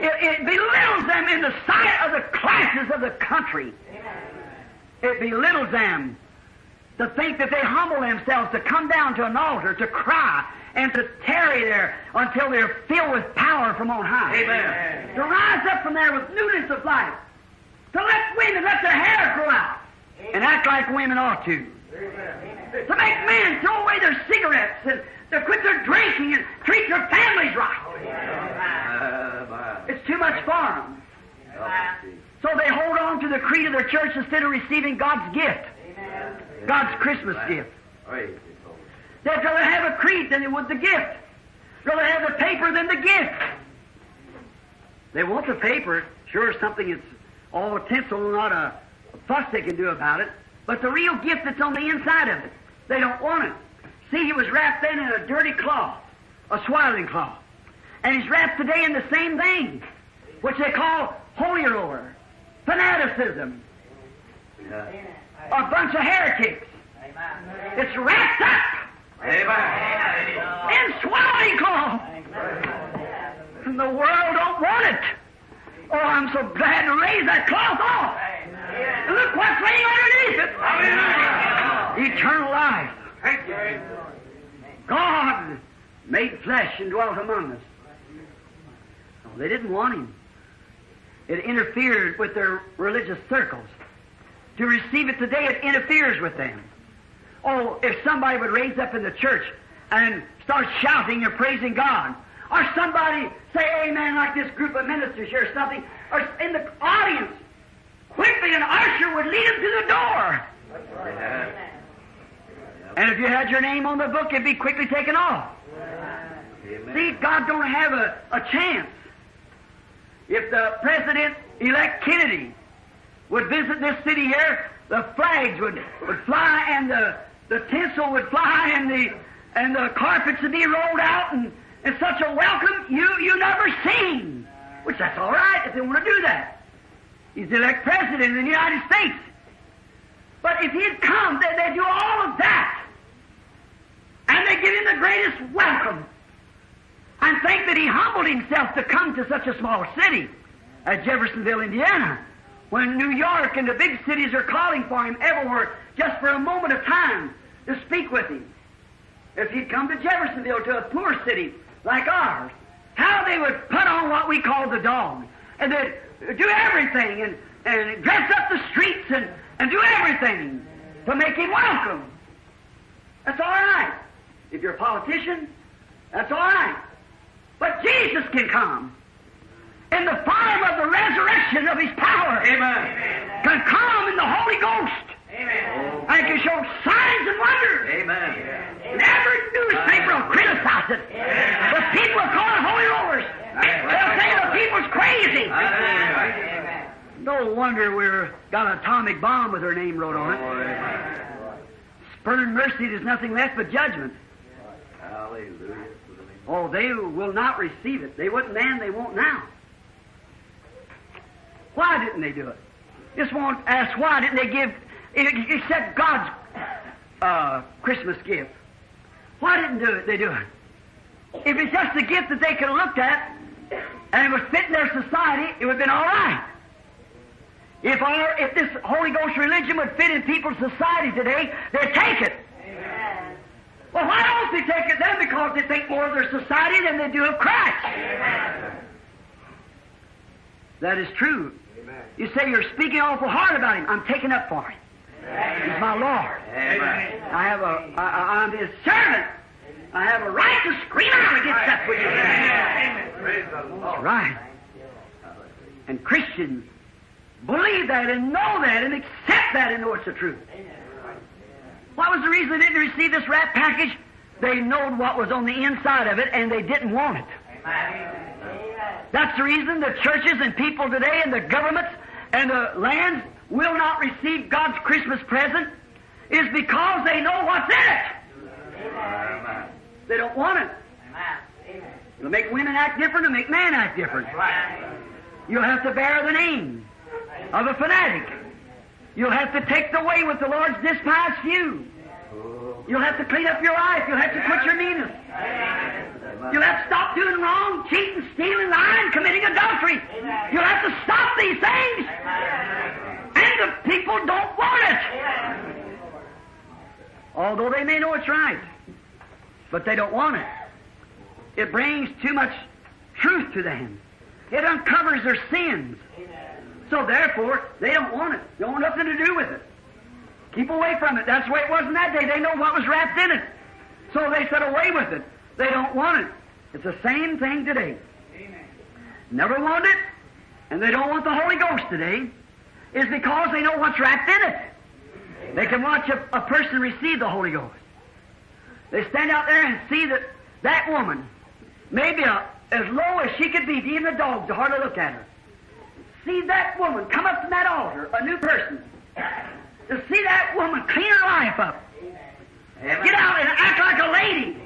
It belittles them in the sight of the classes of the country. It belittles them to think that they humble themselves to come down to an altar, to cry, and to tarry there until they're filled with power from on high. Amen. To rise up from there with newness of life. To let women let their hair grow out and act like women ought to. To make men throw away their cigarettes and to quit their drinking and treat their families right. It's too much for them. So they hold on to the creed of their church instead of receiving God's gift. God's Christmas gift. They'd rather have a creed than they would the gift. Rather have the paper than the gift. They want the paper. Sure, something that's all tinsel, not a fuss they can do about it. But the real gift that's on the inside of it, they don't want it. See, he was wrapped then in a dirty cloth, a swaddling cloth. And he's wrapped today in the same thing, which they call holy roller, fanaticism, a bunch of heretics. It's wrapped up in swaddling cloth. And the world don't want it. Oh, I'm so glad to raise that cloth off. And look what's laying underneath it. Eternal life. God made flesh and dwelt among us. Oh, they didn't want him. It interfered with their religious circles. To receive it today, it interferes with them. Oh, if somebody would raise up in the church and start shouting or praising God, or somebody say amen like this group of ministers here or something, or in the audience, quickly an usher would lead them to the door. And if you had your name on the book, it'd be quickly taken off. See, God don't have a chance. If the President-elect Kennedy would visit this city here, the flags would fly and the tinsel would fly and the carpets would be rolled out and such a welcome you never seen. Which that's all right if they want to do that. He's the elect president of the United States. But if he'd come, they'd do all of that. And they give him the greatest welcome. And think that he humbled himself to come to such a small city as Jeffersonville, Indiana, when New York and the big cities are calling for him everywhere just for a moment of time to speak with him. If he'd come to Jeffersonville, to a poor city like ours, how they would put on what we call the dog, and they'd do everything and dress up the streets and do everything to make him welcome. That's all right. If you're a politician, that's all right. But Jesus can come in the form of the resurrection of His power. Amen. Can come in the Holy Ghost. Amen. And can show signs and wonders. Amen. And every newspaper will criticize it. The people will call it holy rollers. They'll say the people's crazy. No wonder we've got an atomic bomb with her name wrote on it. Spurn mercy, there's nothing left but judgment. Hallelujah. Oh, they will not receive it. They wouldn't then, they won't now. Why didn't they do it? Just won't ask why didn't they give, except God's Christmas gift. Why didn't they do it? If it's just a gift that they could have looked at and it would fit in their society, it would have been all right. If this Holy Ghost religion would fit in people's society today, they'd take it. Amen. Well, why don't they take it then? Because they think more of their society than they do of Christ. Amen. That is true. Amen. You say you're speaking awful hard about Him. I'm taking up for Him. He's my Lord. Amen. I'm His servant. I have a right to scream out against that which is wrong. Praise the Lord. That's right. And Christians believe that and know that and accept that and know it's the truth. What was the reason they didn't receive this wrap package? They knowed what was on the inside of it and they didn't want it. That's the reason the churches and people today and the governments and the lands will not receive God's Christmas present is because they know what's in it. Amen. They don't want it. It'll make women act different, it'll make men act different. You'll have to bear the name of a fanatic. You'll have to take the way with the Lord's despised few. You'll have to clean up your life. You'll have to quit your meanness. You'll have to stop doing wrong, cheating, stealing, lying, committing adultery. You'll have to stop these things. And the people don't want it. Although they may know it's right, but they don't want it. It brings too much truth to them. It uncovers their sins. So therefore, they don't want it. They don't want nothing to do with it. Keep away from it. That's the way it was in that day. They know what was wrapped in it. So they said away with it. They don't want it. It's the same thing today. Never want it, and they don't want the Holy Ghost today, is because they know what's wrapped in it. They can watch a person receive the Holy Ghost. They stand out there and see that woman, maybe as low as she could be, even the dogs are hard to look at her. See that woman come up to that altar, a new person. To see that woman clean her life up. Get out and act like a lady.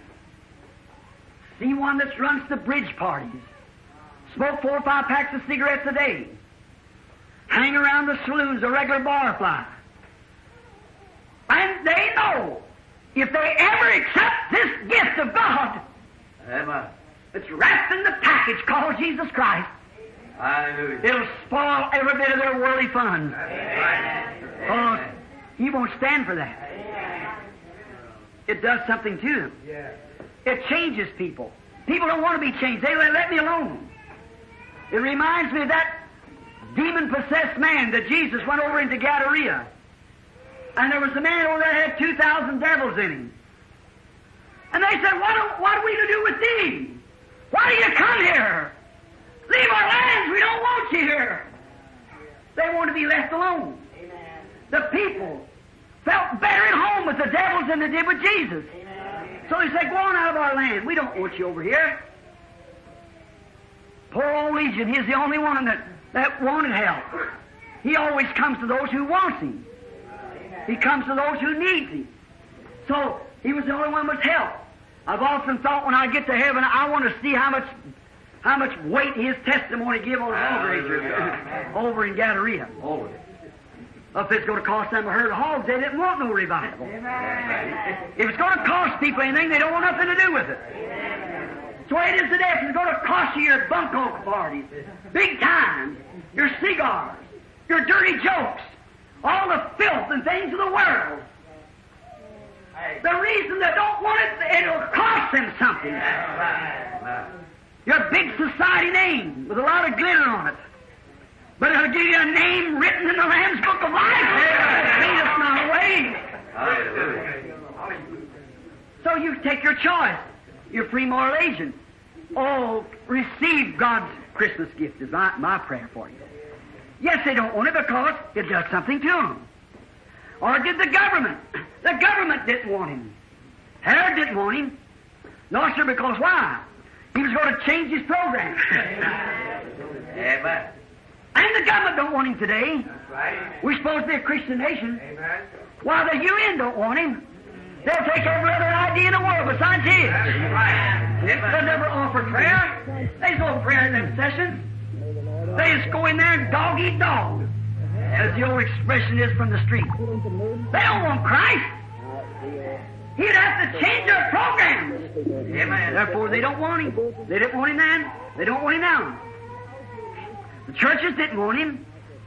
See one that runs to bridge parties. Smoke 4 or 5 packs of cigarettes a day. Hang around the saloons, a regular bar fly. And they know if they ever accept this gift of God, it's wrapped in the package called Jesus Christ. Hallelujah. It'll spoil every bit of their worldly fun. Oh, he won't stand for that. It does something to them. It changes people. People don't want to be changed. They let me alone. It reminds me of that demon-possessed man that Jesus went over into Gadara. And there was a man over there that had 2,000 devils in him. And they said, what are we to do with thee? Why do you come here? Leave our lands. We don't want you here. They want to be left alone. Amen. The people felt better at home with the devils than they did with Jesus. Amen. So they said, go on out of our land. We don't want you over here. Poor old Legion, he's the only one that wanted help. He always comes to those who wants him. He comes to those who needs him. So he was the only one with help. I've often thought when I get to heaven, I want to see how much weight his testimony give on hogs over in Gadara. If it's going to cost them a herd of hogs, they didn't want no revival. If it's going to cost people anything, they don't want nothing to do with it. So it is today. If it's going to cost you your bunco parties, big time, your cigars, your dirty jokes, all the filth and things of the world. The reason they don't want it, it'll cost them something. Your big society name with a lot of glitter on it. But it'll give you a name written in the Lamb's Book of Life. Lead us not away. So you take your choice. You're free moral agent. Oh, receive God's Christmas gift is my prayer for you. Yes, they don't want it because it does something to them. Or did the government? The government didn't want him. Herod didn't want him. No, sir, because why? He was going to change his program. Amen. And the government don't want him today. That's right. We're supposed to be a Christian nation. Amen. While the UN don't want him, they'll take every other idea in the world besides his. That's right. They'll never offer prayer. There's no prayer in them sessions. They just go in there and dog eat dog, as the old expression is from the street. They don't want Christ. He'd have to change their programs. Amen. Therefore, they don't want him. They didn't want him then. They don't want him now. The churches didn't want him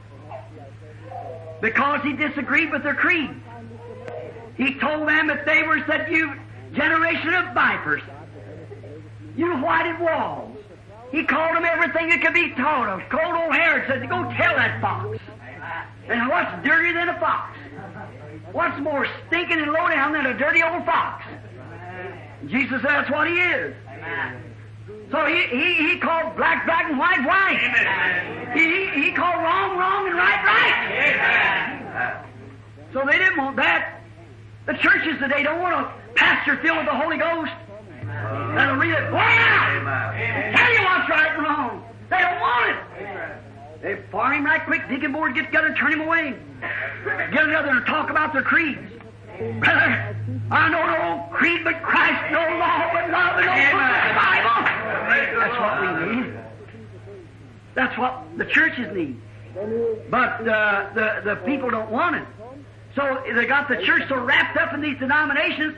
because he disagreed with their creed. He told them that they were said, you generation of vipers, you whited walls. He called them everything that could be taught of. Cold old Herod said, go tell that fox. And what's dirtier than a fox? What's more stinking and low down than a dirty old fox? Jesus said that's what he is. So he called black, black, and white, white. He called wrong, wrong, and right, right. So they didn't want that. The churches today don't want a pastor filled with the Holy Ghost that'll read it. Wow! Tell you what's right and wrong. They don't want it. They fire him right quick. Deacon board get together and turn him away. Get another and talk about their creeds. Brother, I know no creed but Christ, no law but love, and no book but Bible. That's what we need. That's what the churches need. But the people don't want it. So they got the church so wrapped up in these denominations,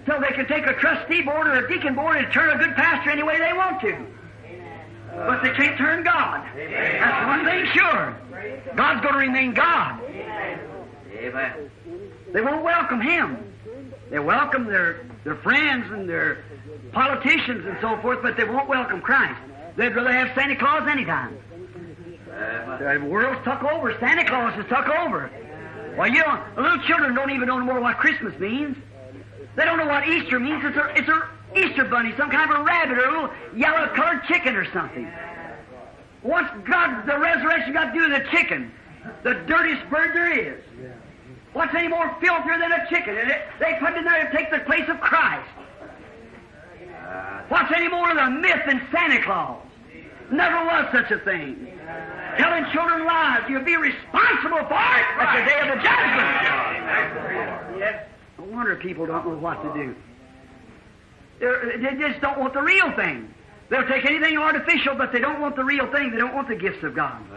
till they can take a trustee board or a deacon board and turn a good pastor any way they want to. But they can't turn God. That's one thing sure. God's going to remain God. Amen. They won't welcome Him. They welcome their friends and their politicians and so forth, but they won't welcome Christ. They'd rather have Santa Claus anytime. The world's took over. Santa Claus is took over. Well, you know, little children don't even know more what Christmas means. They don't know what Easter means. It's a Easter bunny, some kind of a rabbit or a little yellow-colored chicken or something. What's the resurrection got to do with a chicken? The dirtiest bird there is. What's any more filthier than a chicken? They put it in there to take the place of Christ. What's any more of a myth than Santa Claus? Never was such a thing. Telling children lies, you'll be responsible for it at the day of the judgment. No wonder people don't know what to do. They just don't want the real thing. They'll take anything artificial, but they don't want the real thing. They don't want the gifts of God.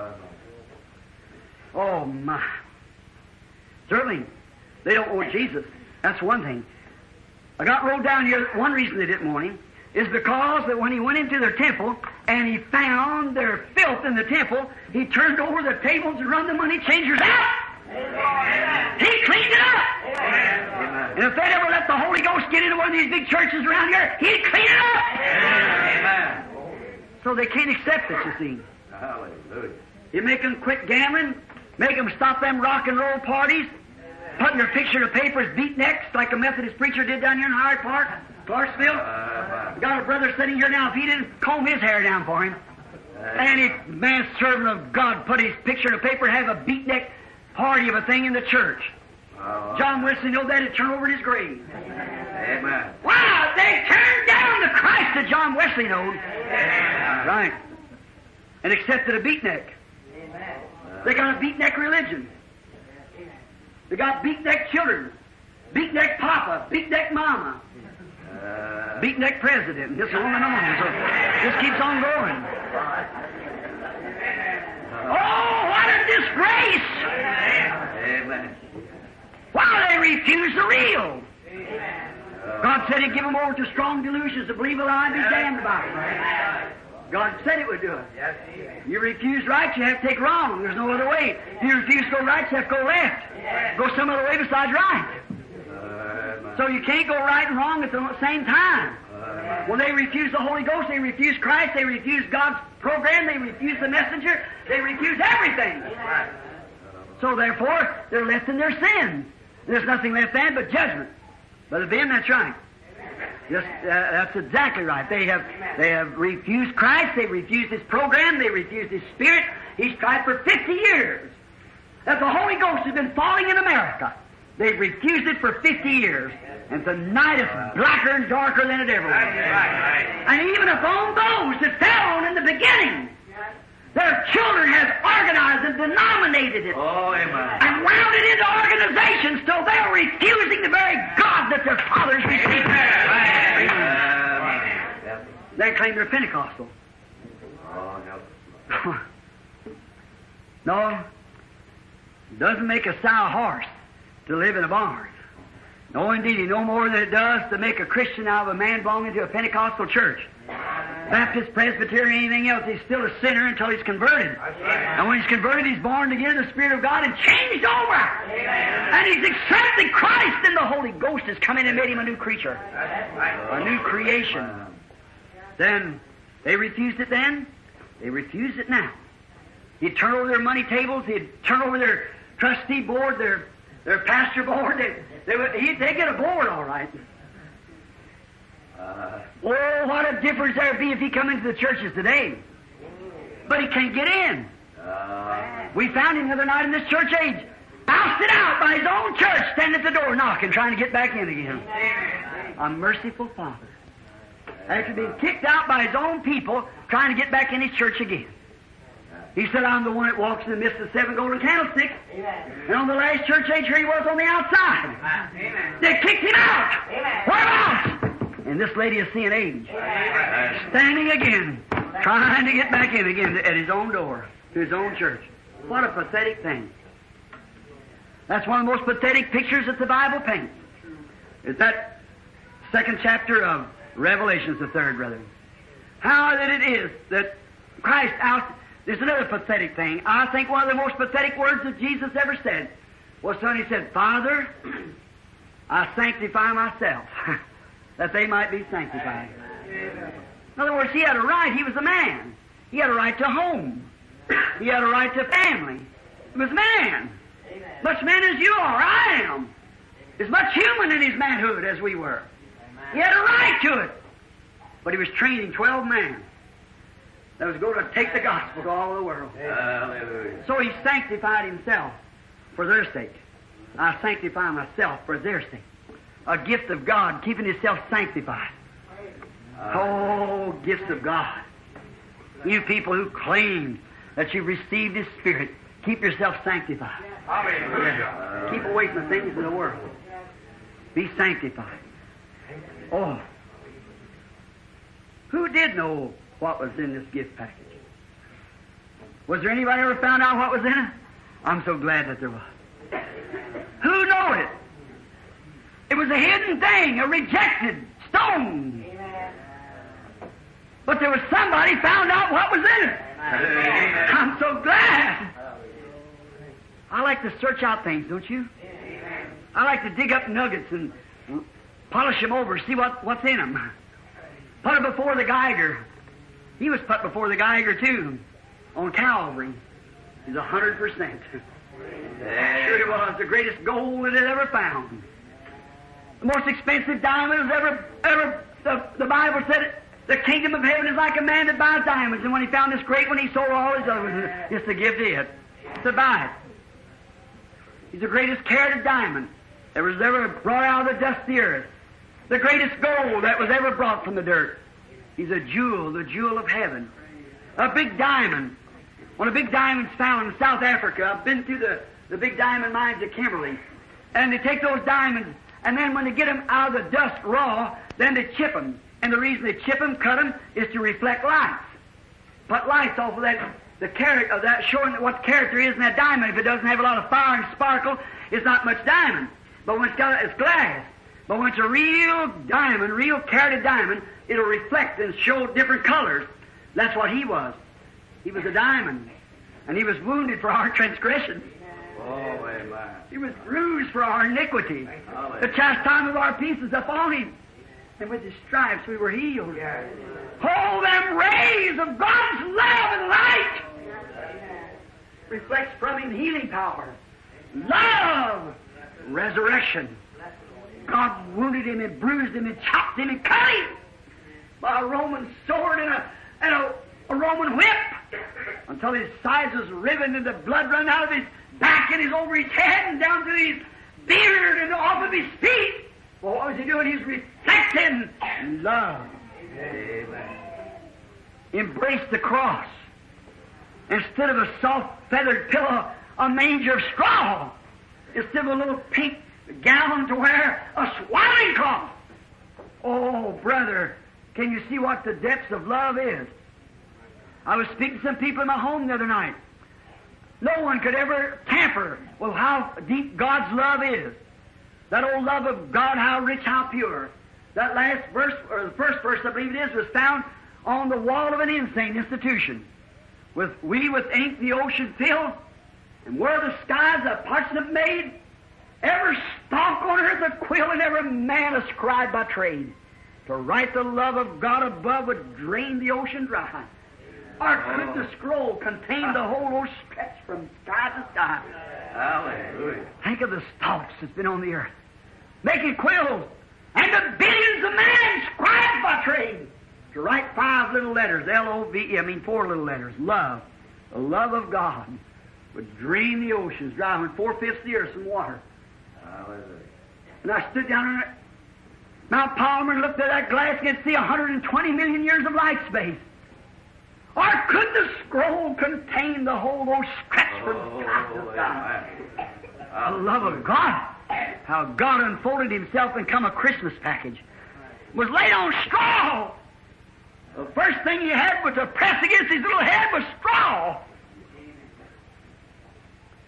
Oh, my. Certainly, they don't want Jesus. That's one thing. I got wrote down here, one reason they didn't want Him is because that when He went into their temple and He found their filth in the temple, He turned over the tables and run the money changers out. Amen. He cleaned it up. Amen. And if they'd ever let the Holy Ghost get into one of these big churches around here, He'd clean it up. Amen. So they can't accept it, you see. Hallelujah. You make them quit gambling, make them stop them rock and roll parties, putting their picture in the paper as beatniks like a Methodist preacher did down here in Howard Park, Clarksville. Got a brother sitting here now, if he didn't comb his hair down for him, any man servant of God put his picture in the paper and have a beatnik party of a thing in the church. John Wesley knew that, it'd turn over in his grave. Amen. Wow, they turned down the Christ that John Wesley knew. Right. And accepted a beatnik. They got a beatnik religion. They got beatnik children, beatnik papa, beatnik mama, beatnik president, and just on and on. So this keeps on going. Oh, what a disgrace! Amen. Why they refuse the real? God said He'd give them over to strong delusions to believe a lie and be damned by it. God said it would do it. You refuse right, you have to take wrong. There's no other way. If you refuse to go right, you have to go left. Go some other way besides right. So you can't go right and wrong at the same time. When they refuse the Holy Ghost, they refuse Christ, they refuse God's program, they refuse the messenger, they refuse everything. So therefore, they're left in their sin. There's nothing left then but judgment. Brother Ben, that's right. Yes, that's exactly right. They have refused Christ. They refused His program. They refused His Spirit. He's tried for 50 years. That the Holy Ghost has been falling in America. They've refused it for 50 years. And tonight it's blacker and darker than it ever was. And even upon those that fell on in the beginning, their children have organized and denominated it. Oh, amen. And wound it into organizations till they're refusing the very God that their fathers received. They claim they're Pentecostal. Oh, no. No, it doesn't make a sow horse to live in a barn. No, indeed, no more than it does to make a Christian out of a man belonging to a Pentecostal church. Baptist, Presbyterian, anything else, he's still a sinner until he's converted. And when he's converted, he's born again in the Spirit of God and changed over. And he's accepted Christ, and the Holy Ghost has come in and made him a new creature, a new creation. Then, they refused it then, they refuse it now. He'd turn over their money tables, he'd turn over their trustee board, their pastor board. They get a board, all right. Oh, what a difference there'd be if he come into the churches today. But he can't get in. We found him the other night in this church age, ousted out by his own church, standing at the door knocking, trying to get back in again. A merciful Father. After being kicked out by his own people, trying to get back in his church again. He said, I'm the one that walks in the midst of the 7 golden candlesticks. And on the last church age here he was on the outside. They kicked him out. Whereabouts? And this lady is seeing age. Standing again, trying to get back in again at his own door, to his own church. What a pathetic thing. That's one of the most pathetic pictures that the Bible paints. Is that 2nd chapter of Revelations, the 3rd, brother. How that it is that Christ out. There's another pathetic thing. I think one of the most pathetic words that Jesus ever said was when He said, Father, I sanctify myself, that they might be sanctified. In other words, He had a right. He was a man. He had a right to home. He had a right to family. He was a man. Much man as you are, I am. As much human in his manhood as we were. He had a right to it. But He was training 12 men that was going to take the gospel to all the world. Hallelujah. So He sanctified Himself for their sake. I sanctify myself for their sake. A gift of God, keeping Himself sanctified. Oh, gifts of God. You people who claim that you've received His Spirit, keep yourself sanctified. Hallelujah. Keep away from the things of the world. Be sanctified. Oh. Who did know what was in this gift package? Was there anybody ever found out what was in it? I'm so glad that there was. Who knew it? It was a hidden thing, a rejected stone. But there was somebody found out what was in it. I'm so glad. I like to search out things, don't you? I like to dig up nuggets and polish them over, see what's in them. Put it before the Geiger. He was put before the Geiger, too, on Calvary. He's 100%. Sure he was. The greatest gold that it ever found. The most expensive diamond ever. The Bible said it. The kingdom of heaven is like a man that buys diamonds. And when he found this great one, he sold all his other ones just to give to it. To buy it. He's the greatest carat diamond that was ever brought out of the dust of the earth. The greatest gold that was ever brought from the dirt. He's a jewel, the jewel of heaven. A big diamond. When a big diamond's found in South Africa, I've been through the big diamond mines of Kimberley. And they take those diamonds, and then when they get them out of the dust raw, then they chip them. And the reason they chip them, cut them, is to reflect lights. Put lights off of that, the carat of that, showing what character is in that diamond. If it doesn't have a lot of fire and sparkle, it's not much diamond. But when it's glass. But when it's a real diamond, real carroted diamond, it'll reflect and show different colors. That's what he was. He was a diamond. And he was wounded for our transgressions. Oh, amen. He was bruised for our iniquity. Hallelujah. The chastisement of our peace is upon Him. And with His stripes we were healed. Oh, them rays of God's love and light reflects from Him healing power. Love. Resurrection. God wounded Him and bruised Him and chopped Him and cut Him by a Roman sword and a Roman whip until His sides was riven and the blood run out of His back and over His head and down to His beard and off of His feet. Well, what was He doing? He was reflecting love. Amen. Embraced the cross. Instead of a soft feathered pillow, a manger of straw. Instead of a little pink gown to wear, a swaddling cloth. Oh, brother, can you see what the depths of love is? I was speaking to some people in my home the other night. No one could ever tamper with how deep God's love is. That old love of God, how rich, how pure. That last verse, or the first verse, I believe it is, was found on the wall of an insane institution. With ink the ocean filled, and where the skies a parsnip made, every stalk on earth a quill, and every man a scribe by trade. To write the love of God above would drain the ocean dry. Or could the scroll contain the whole old stretch from sky to sky? Hallelujah. Think of the stalks that's been on the earth, making quills, and the billions of men scribed by trade to write 5 little letters, L-O-V-E, 4 little letters, love. The love of God would drain the oceans dry when 4/5 of the earth from water. Hallelujah. And I stood down on Mount Palmer and looked at that glass and could see 120 million years of light space. Or could the scroll contain the whole old stretch from sky to sky? The love of God. How God unfolded Himself and come a Christmas package. It was laid on straw. The first thing He had was to press against His little head was straw.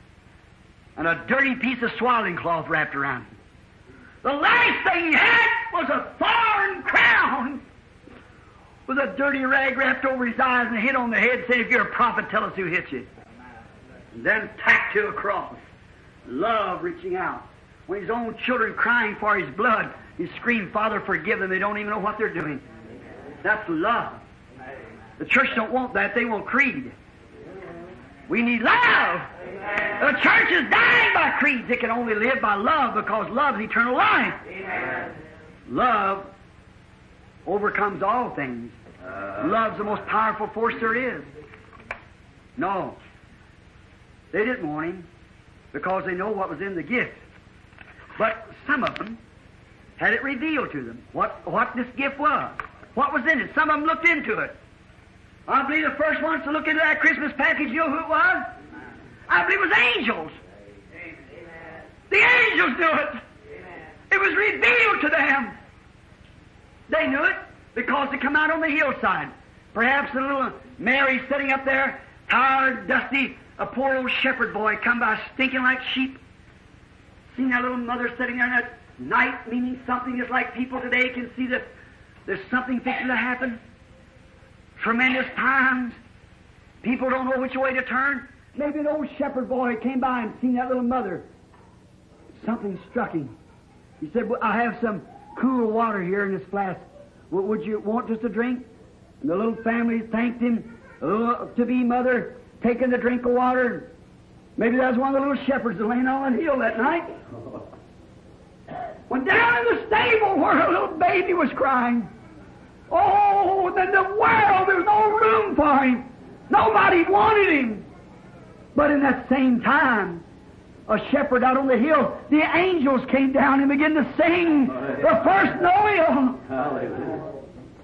And a dirty piece of swaddling cloth wrapped around Him. The last thing He had was a thorn crown with a dirty rag wrapped over his eyes and a hit on the head saying, if you're a prophet, tell us who hit you. And then tacked to a cross. Love reaching out. When his own children crying for his blood, he screamed, Father, forgive them. They don't even know what they're doing. That's love. The church don't want that. They want creed. We need love. The church is dying by creeds. It can only live by love because love is eternal life. Love overcomes all things. Love's the most powerful force there is. No. They didn't want him because they know what was in the gift. But some of them had it revealed to them what this gift was. What was in it? Some of them looked into it. I believe the first ones to look into that Christmas package, you know who it was? I believe it was angels. The angels knew it. It was revealed to them. They knew it because they come out on the hillside. Perhaps the little Mary sitting up there, tired, dusty, a poor old shepherd boy come by stinking like sheep. Seen that little mother sitting there in that night, meaning something just like people today can see that there's something fixing to happen. Tremendous times. People don't know which way to turn. Maybe an old shepherd boy came by and seen that little mother. Something struck him. He said, well, I have some cool water here in this flask. Would you want just a drink? And the little family thanked him. The little to-be mother taking the drink of water. Maybe that was one of the little shepherds that laying on the hill that night. Went down in the stable where a little baby was crying. Oh, in the world, there was no room for him. Nobody wanted him. But in that same time, a shepherd out on the hill, the angels came down and began to sing the first Noel. Hallelujah.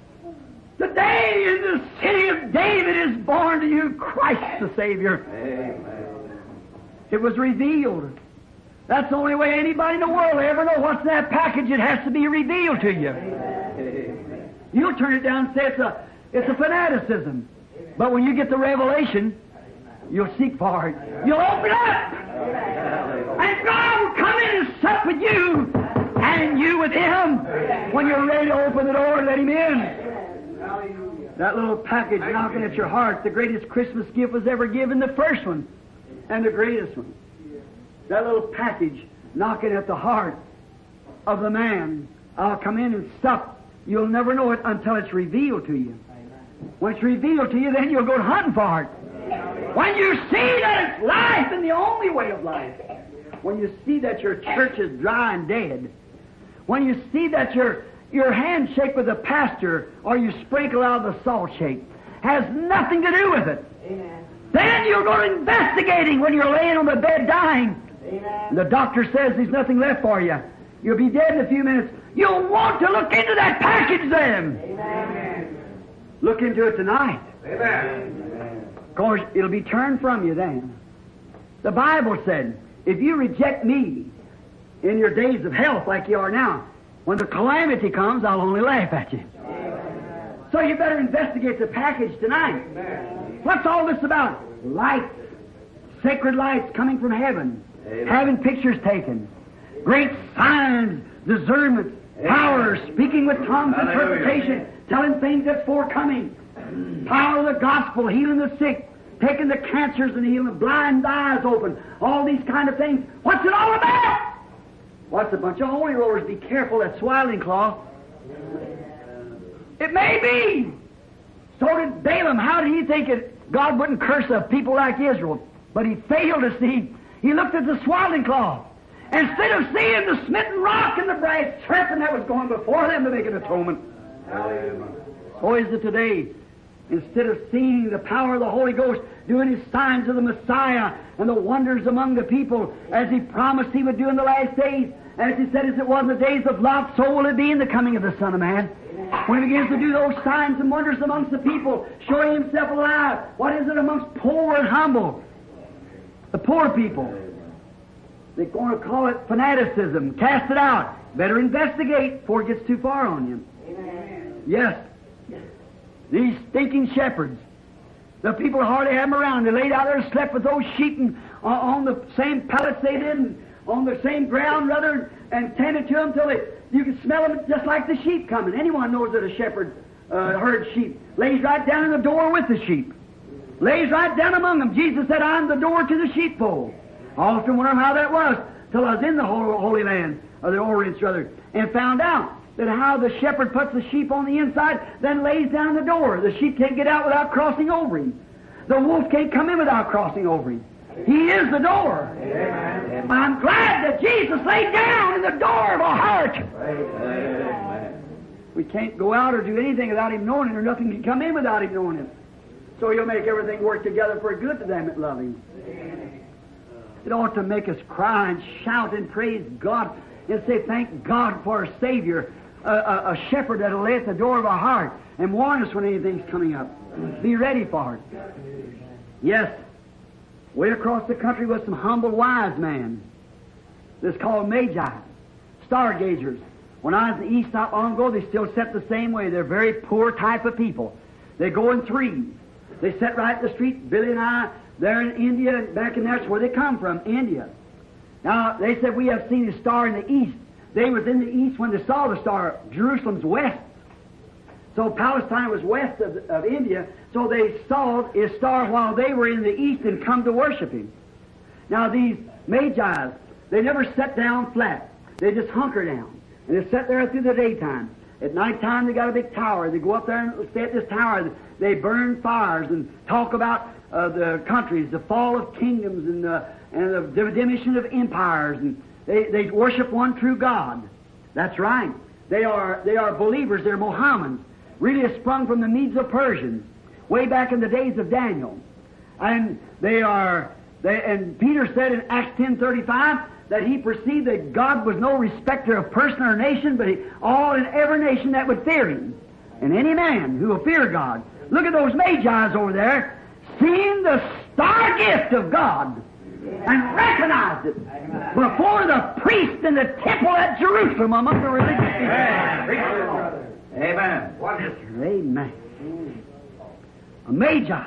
Today in the city of David is born to you Christ the Savior. Amen. It was revealed. That's the only way anybody in the world will ever know what's in that package. It has to be revealed to you. Amen. You'll turn it down and say it's a fanaticism. But when you get the revelation, you'll seek for it. You'll open up. And God will come in and sup with you. And you with Him. When you're ready to open the door and let Him in. That little package knocking at your heart, the greatest Christmas gift was ever given, the first one. And the greatest one. That little package knocking at the heart of the man. I'll come in and sup. You'll never know it until it's revealed to you. When it's revealed to you, then you'll go hunting for it. When you see that it's life and the only way of life. When you see that your church is dry and dead. When you see that your handshake with the pastor or you sprinkle out of the salt shake has nothing to do with it. Amen. Then you'll go investigating when you're laying on the bed dying. Amen. The doctor says there's nothing left for you. You'll be dead in a few minutes. You'll want to look into that package then. Amen. Look into it tonight. Amen. Of course, it'll be turned from you then. The Bible said, if you reject me in your days of health like you are now, when the calamity comes, I'll only laugh at you. Amen. So you better investigate the package tonight. Amen. What's all this about? Lights, sacred lights coming from heaven, Amen. having pictures taken, great signs, discernment, power, speaking with tongues, Hallelujah. interpretation, telling things that's forthcoming, power of the gospel, healing the sick, taking the cancers and healing the blind eyes open, all these kind of things. What's it all about? What's a bunch of holy rollers? Be careful, that swaddling cloth. It may be. So did Balaam. How did he think God wouldn't curse a people like Israel? But he failed to see. He looked at the swaddling cloth. Instead of seeing the smitten rock and the brass serpent that was going before them to make an atonement. Hallelujah. So is it today. Instead of seeing the power of the Holy Ghost doing His signs of the Messiah and the wonders among the people as He promised He would do in the last days, as He said, as it was in the days of Lot, so will it be in the coming of the Son of Man. When He begins to do those signs and wonders amongst the people, showing Himself alive, what is it amongst poor and humble? The poor people. They're going to call it fanaticism. Cast it out. Better investigate before it gets too far on you. Amen. Yes. These stinking shepherds. The people hardly have them around. They laid out there and slept with those sheep and, on the same pallets they did. And on the same ground, rather, and tended to them till you could smell them just like the sheep coming. Anyone knows that a shepherd herds sheep. Lays right down in the door with the sheep. Lays right down among them. Jesus said, I'm the door to the sheepfold. I often wonder how that was till I was in the Holy Land, or the Orient, rather, and found out that how the shepherd puts the sheep on the inside, then lays down the door. The sheep can't get out without crossing over him. The wolf can't come in without crossing over him. He is the door. Amen. I'm glad that Jesus laid down in the door of our heart. Amen. We can't go out or do anything without Him knowing it, or nothing can come in without Him knowing it. So He'll make everything work together for good to them that love Him. It ought to make us cry and shout and praise God and say, thank God for a Savior, a shepherd that'll lay at the door of our heart and warn us when anything's coming up. Be ready for it. Yes, way across the country was some humble wise men. That's called Magi, stargazers. When I was in the East not long ago, they still set the same way. They're a very poor type of people. They go in threes. They sit right in the street. Billy and I, they're in India, back in there. That's where they come from, India. Now, they said, we have seen a star in the East. They was in the East when they saw the star. Jerusalem's west. So Palestine was west of India, so they saw his star while they were in the East and come to worship Him. Now, these Magi, they never sat down flat. They just hunker down. And they sat there through the daytime. At nighttime, they got a big tower. They go up there and stay at this tower. They burn fires and talk about the countries, the fall of kingdoms, and the diminution of empires. And they worship one true God. That's right. They are believers. They're Mohammedans. Really sprung from the Medes of Persians, way back in the days of Daniel. And and Peter said in Acts 10:35 that he perceived that God was no respecter of person or nation, but all in every nation that would fear Him, and any man who will fear God. Look at those Magi over there, seeing the star gift of God, and recognized it before the priest in the temple at Jerusalem among the religious people. Amen. Amen. A Magi.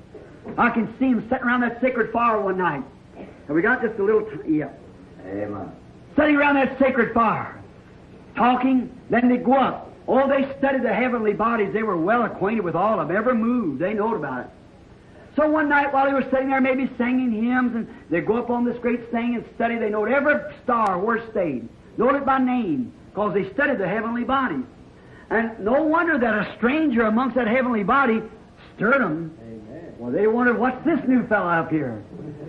I can see him sitting around that sacred fire one night. Have we got just a little time? Yeah. Amen. Sitting around that sacred fire, talking, then they go up. Oh, they studied the heavenly bodies. They were well acquainted with all of them. Every move, they knowed about it. So one night while they were sitting there, maybe singing hymns, and they go up on this great thing and study. They knowed every star where it stayed. Knowed it by name, because they studied the heavenly bodies. And no wonder that a stranger amongst that heavenly body stirred them. Amen. Well, they wondered, what's this new fella up here?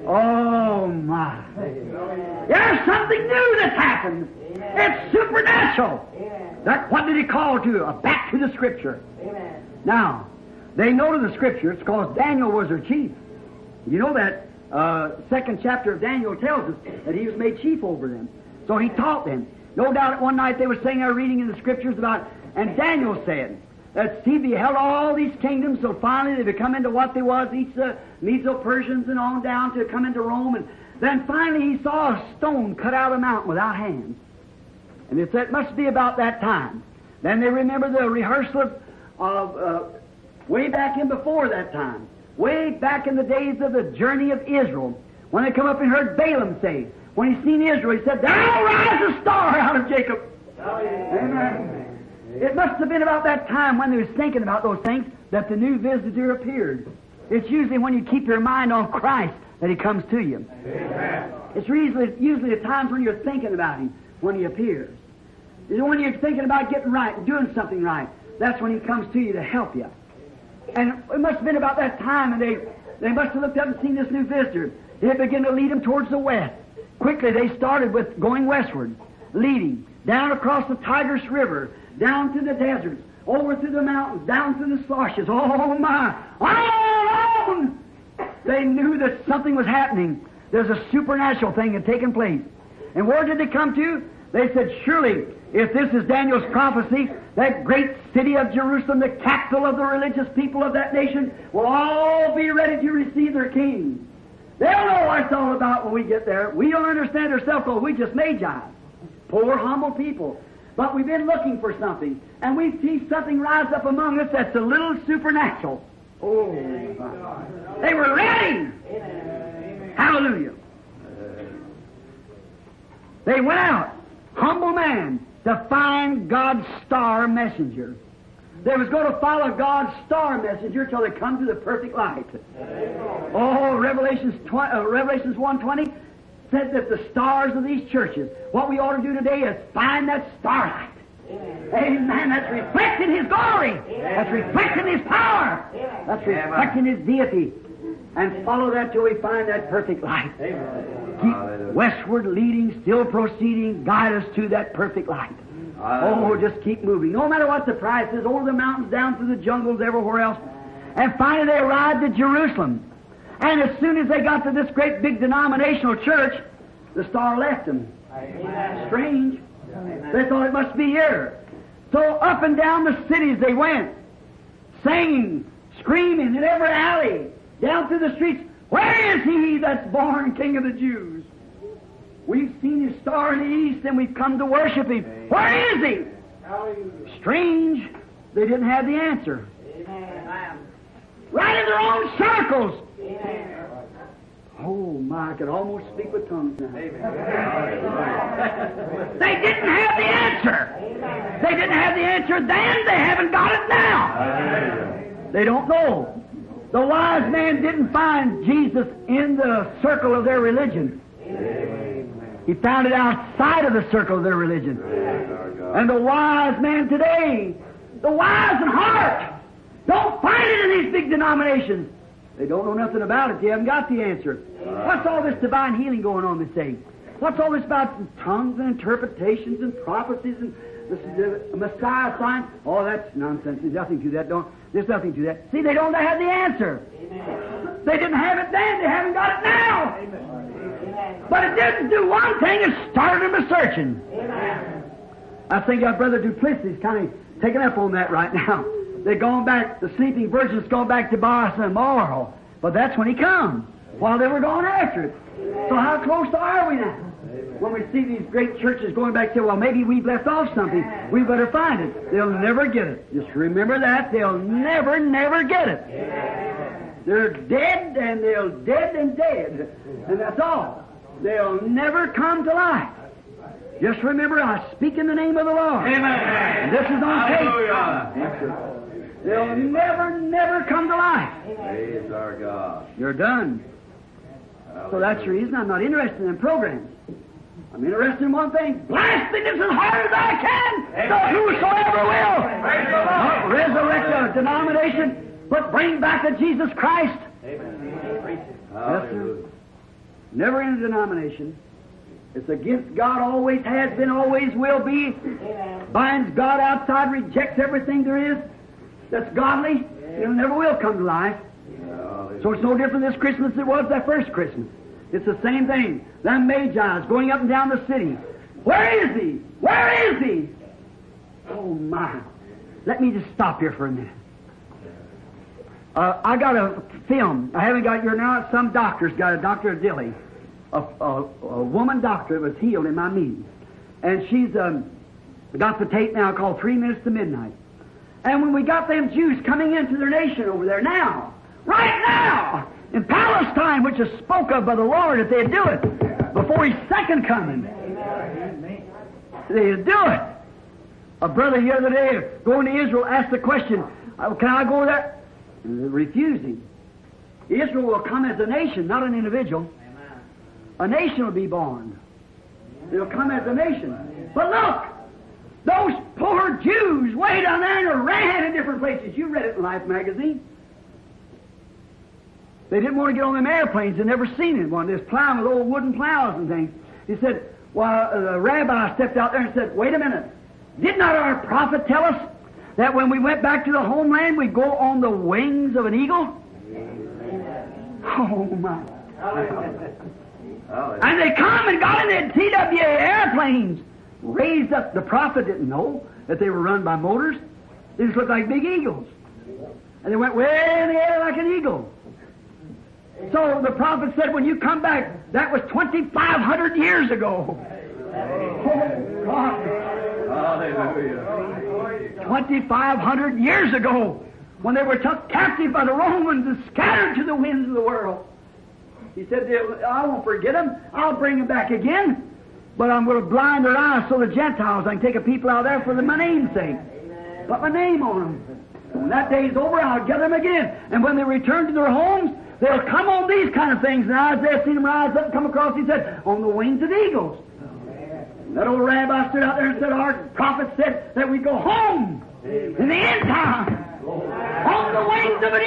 Oh, my. There's something new that's happened. Amen. It's supernatural. Amen. What did he call to? Back to the Scripture. Amen. Now, they know to the Scriptures because Daniel was their chief. You know that second chapter of Daniel tells us that he was made chief over them. So he taught them. No doubt one night they were sitting there reading in the Scriptures about, and Daniel said that he beheld all these kingdoms, so finally they become into what they was, each Medo-Persians and on down to come into Rome, and then finally he saw a stone cut out of the mountain without hands. And they said it must be about that time. Then they remember the rehearsal of way back in before that time, way back in the days of the journey of Israel, when they come up and heard Balaam say, when he seen Israel, he said, "There will rise a star out of Jacob." Amen. It must have been about that time when they was thinking about those things that the new visitor appeared. It's usually when you keep your mind on Christ that He comes to you. Amen. It's usually the times when you're thinking about Him when He appears. It's when you're thinking about getting right and doing something right. That's when He comes to you to help you. And it must have been about that time, and they must have looked up and seen this new visitor. They began to lead them towards the west. Quickly they started with going westward, leading down across the Tigris River, down to the deserts, over through the mountains, down through the sloshes. Oh my! On! They knew that something was happening. There's a supernatural thing had taken place. And where did they come to? They said, surely, if this is Daniel's prophecy, that great city of Jerusalem, the capital of the religious people of that nation, will all be ready to receive their king. They'll know what it's all about when we get there. We don't understand ourselves because we just Magi. Poor, humble people. But we've been looking for something, and we see something rise up among us that's a little supernatural. Oh, they were ready. Hallelujah. They went out, humble man, to find God's star messenger. They was going to follow God's star messenger till they come to the perfect light. Oh, Revelations 1:20 said that the stars of these churches, what we ought to do today is find that starlight. Amen. That's reflecting His glory. That's reflecting His power. That's reflecting His deity. And follow that till we find that perfect light. Keep westward leading, still proceeding, guide us to that perfect light. Oh, just keep moving. No matter what the price is, over the mountains, down through the jungles, everywhere else. And finally they arrived at Jerusalem. And as soon as they got to this great big denominational church, the star left them. Strange. They thought it must be here. So up and down the cities they went, singing, screaming in every alley, down through the streets, "Where is He that's born King of the Jews? We've seen His star in the east and we've come to worship Him. Where is He?" Strange. They didn't have the answer. Right in their own circles. Oh my, I could almost speak with tongues now. They didn't have the answer. They didn't have the answer then, they haven't got it now. They don't know. The wise man didn't find Jesus in the circle of their religion. He found it outside of the circle of their religion. And the wise man today, the wise in heart, don't find it in these big denominations. They don't know nothing about it. They haven't got the answer. What's all this divine healing going on this day? What's all this about tongues and interpretations and prophecies and the Messiah sign? Oh, that's nonsense. There's nothing to that. There's nothing to that. See, they don't have the answer. They didn't have it then. They haven't got it now. But it didn't do one thing. It started them a searching. I think our brother Duplessis is kind of taking up on that right now. They're going back, the sleeping virgin's going back to Boston tomorrow. But that's when he comes, while they were going after it. So how close are we now? When we see these great churches going back to, well, maybe we've left off something. We better find it. They'll never get it. Just remember that. They'll never, never get it. They're dead, and they're dead and dead. And that's all. They'll never come to life. Just remember, I speak in the name of the Lord. Amen. And this is on tape. They'll never, never come to life. Praise our God. You're done. So that's the reason I'm not interested in programs. I'm interested in one thing. Blast it as hard as I can, so whosoever will. Not resurrect a denomination, but bring back a Jesus Christ. Amen. Yes, sir. Never in a denomination. It's against God, always has been, always will be. Binds God outside, rejects everything there is that's godly. It never will come to life. So it's no different this Christmas than it was that first Christmas. It's the same thing. Them Magi's going up and down the city. Where is He? Where is He? Oh my. Let me just stop here for a minute. I got a film. I haven't got your now. Some doctor's got a Dr. Dilly. A woman doctor that was healed in my meeting. And she's got the tape now called 3 Minutes to Midnight. And when we got them Jews coming into their nation over there now, right now, in Palestine, which is spoke of by the Lord, if they'd do it before His second coming, they'd do it. A brother the other day going to Israel asked the question, can I go there? Refusing. Israel will come as a nation, not an individual. A nation will be born. It'll come as a nation. But look, those poor Jews way down there in Iran in different places. You read it in Life magazine. They didn't want to get on them airplanes. They'd never seen it. One. They was plowing with old wooden plows and things. He said, well, the rabbi stepped out there and said, wait a minute. Did not our prophet tell us that when we went back to the homeland, we'd go on the wings of an eagle? Oh, my. And they come and got in the TWA airplanes, raised up. The prophet didn't know that they were run by motors. They just looked like big eagles. And they went way in the air like an eagle. So the prophet said, when you come back, that was 2,500 years ago. Oh, God. Hallelujah. 2,500 years ago, when they were took captive by the Romans and scattered to the winds of the world. He said, I won't forget them. I'll bring them back again. But I'm going to blind their eyes so the Gentiles, I can take a people out there for my name's sake. Put my name on them. When that day's over, I'll gather them again. And when they return to their homes, they'll come on these kind of things. And Isaiah seen them rise up and come across, he said, on the wings of eagles. And that old rabbi stood out there and said, our prophet said that we go home in the end time. On the wings of an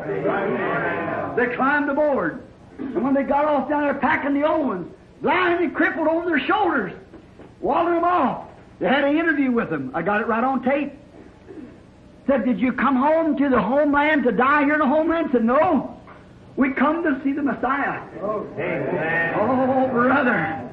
eagle. They climbed aboard. And when they got off down there packing the old ones, blind and crippled over their shoulders, wallowing them off, they had an interview with them. I got it right on tape. Said, did you come home to the homeland to die here in the homeland? Said, no. We come to see the Messiah. Oh, brother.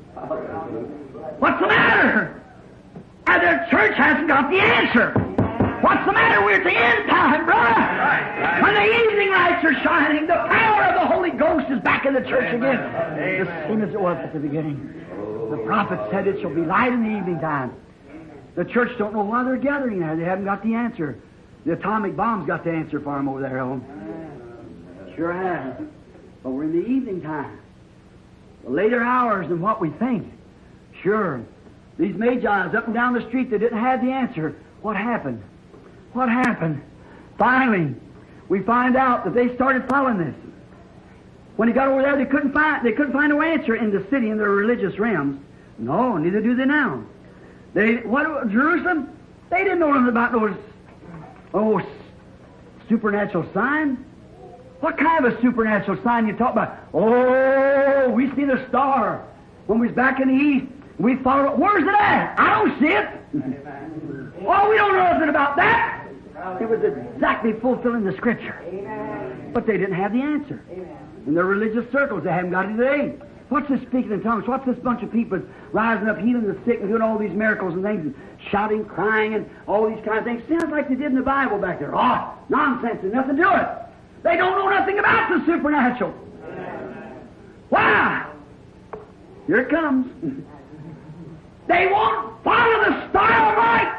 What's the matter? And their church hasn't got the answer. What's the matter? We're at the end time, brother. When the evening lights are shining, the power of the Holy Ghost is back in the church again. The same as it was at the beginning. The prophet said it shall be light in the evening time. The church don't know why they're gathering there. They haven't got the answer. The atomic bomb's got the answer for them over there, home. Sure has. But we're in the evening time. The later hours than what we think. Sure. These Magi's up and down the street, they didn't have the answer. What happened? What happened? Finally, we find out that they started following this. When he got over there, they couldn't find no answer in the city, in their religious realms. No, neither do they now. Jerusalem? They didn't know nothing about those supernatural sign. What kind of a supernatural sign you talk about? Oh, we see the star. When we was back in the east, we followed it. Where's it at? I don't see it. Oh, we don't know nothing about that. It was exactly fulfilling the Scripture. But they didn't have the answer. In their religious circles, they haven't got it today. What's this speaking in tongues? What's this bunch of people rising up, healing the sick, and doing all these miracles and things, and shouting, crying, and all these kind of things? Sounds like they did in the Bible back there. Oh, nonsense, there's nothing to it. They don't know nothing about the supernatural. Why? Here it comes. They won't follow the star of light.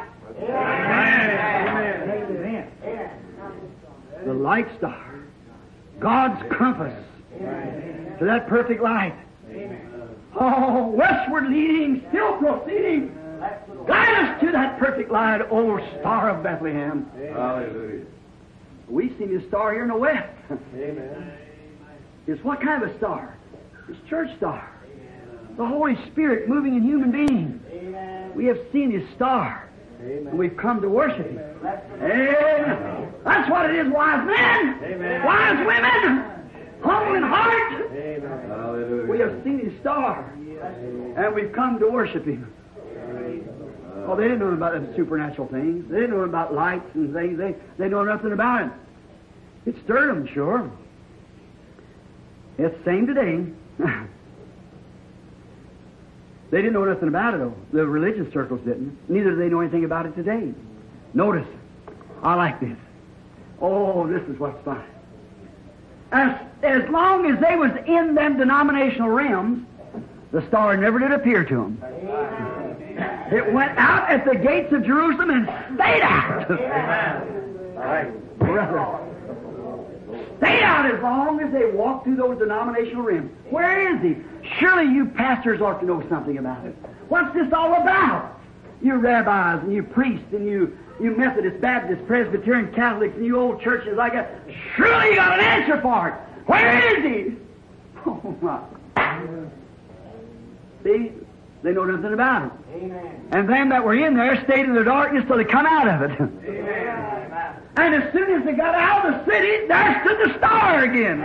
Amen. The light star. God's compass to that perfect light. Oh, westward leading, still proceeding. Guide us to that perfect light, O Star of Bethlehem. Hallelujah. We've seen the star here in the west. Amen. It's what kind of a star? It's church star. The Holy Spirit moving in human beings. We have seen His star. And we've come to worship Him. Amen. That's what it is, wise men, wise women, humble in heart. Hallelujah. We have seen His star. And we've come to worship Him. Oh, they didn't know about the supernatural things. They didn't know about lights and things. They know nothing about it. It stirred them, sure. It's the same today. They didn't know nothing about it, though. The religious circles didn't. Neither do they know anything about it today. Notice, I like this. Oh, this is what's fine. As long as they was in them denominational realms, the star never did appear to them. It went out at the gates of Jerusalem and stayed out. All right, brother. Stayed out as long as they walked through those denominational realms. Where is He? Surely you pastors ought to know something about it. What's this all about? You rabbis and you priests and you Methodist, Baptist, Presbyterian, Catholics and you old churches like that. Surely you got an answer for it. Where is He? Oh, my. See? They know nothing about it. Amen. And them that were in there stayed in the darkness till they come out of it. Amen. And as soon as they got out of the city, there stood the star again.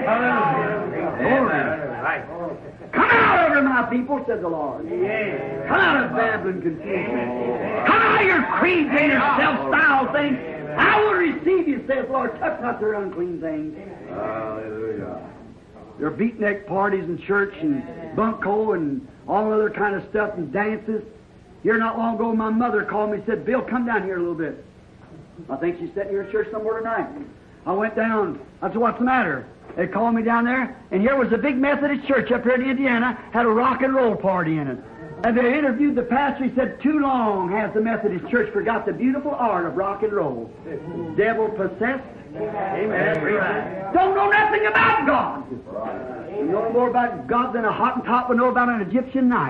Amen. Come out of her, my people, said the Lord. Amen. Come out of Babylon confusion. Come out of your creeds and your self-style things. I will receive you, says the Lord. Touch not their unclean things. Hallelujah. Their beatnik parties in church and bunco and all other kind of stuff and dances. Here not long ago, my mother called me and said, Bill, come down here a little bit. I think she's sitting here in church somewhere tonight. I went down. I said, what's the matter? They called me down there, and here was a big Methodist church up here in Indiana, had a rock and roll party in it. And they interviewed the pastor. He said, too long has the Methodist church forgot the beautiful art of rock and roll. Devil possessed. Amen. Don't know nothing about God. You know more about God than a Hottentot would know about an Egyptian night.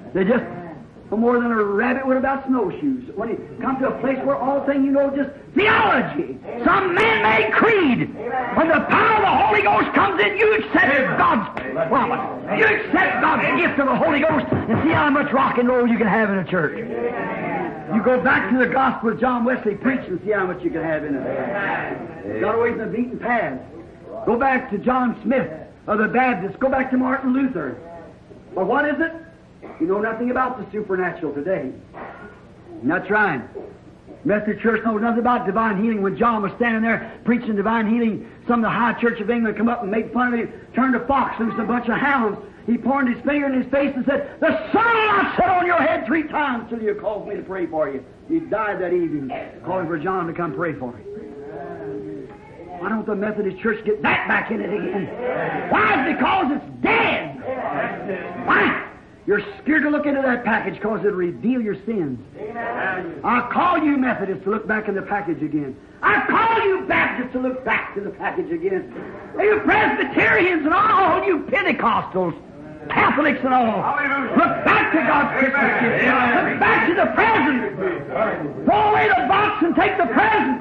They just, no more than a rabbit would about snowshoes. When you come to a place where all things you know just theology, some man-made creed. When the power of the Holy Ghost comes in, you accept God's promise. You accept God's gift of the Holy Ghost and see how much rock and roll you can have in a church. You go back to the gospel of John Wesley preaching and see how much you can have in it. Got away from the beaten path. Go back to John Smith of the Baptists. Go back to Martin Luther. Well, what is it? You know nothing about the supernatural today. That's right. Methodist Church knows nothing about divine healing. When John was standing there preaching divine healing, some of the High Church of England come up and made fun of him, turned a fox loose a bunch of hounds. He pointed his finger in his face and said, "The sun will not set on your head 3 times till you call me to pray for you." He died that evening, calling for John to come pray for him. Why don't the Methodist Church get that back in it again? Why? It's because it's dead. Why? You're scared to look into that package because it'll reveal your sins. I'll call you Methodists to look back in the package again. I'll call you Baptists to look back to the package again. You Presbyterians and all, you Pentecostals, Catholics and all, look back to God's Christmas gift. Look back to the present. Throw away the box and take the present.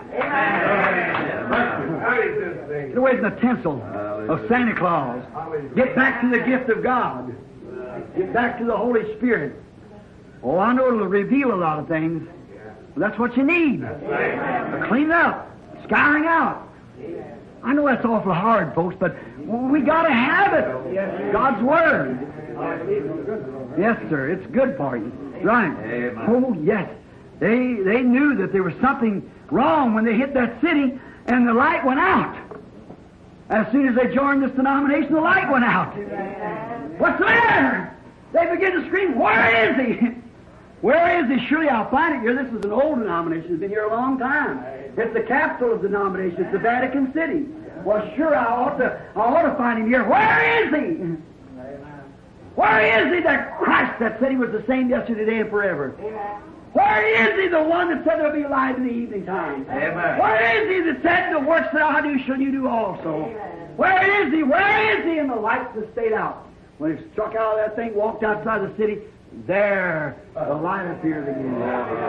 Get away from the tinsel of Santa Claus. Get back to the gift of God. Get back to the Holy Spirit. Oh, I know it'll reveal a lot of things. But that's what you need. Clean up. Scouring out. I know that's awful hard, folks, but we got to have it. God's Word. Yes, sir. It's good for you. Right. Oh, yes. They knew that there was something wrong when they hit that city and the light went out. As soon as they joined this denomination, the light went out. What's the matter? They begin to scream, "Where is he? Where is he? Surely I'll find it here." This is an old denomination. It's been here a long time. It's the capital of the denomination. It's the Vatican City. Well, sure, I ought to find him here. Where is he? Where is he, that Christ that said he was the same yesterday, today, and forever? Where is he, the one that said there'll be light in the evening time? Amen. Where is he that said, "The works that I do shall you do also"? Where is he? Where is he? And the lights that stayed out. When he struck out of that thing, walked outside the city, there the light appeared again.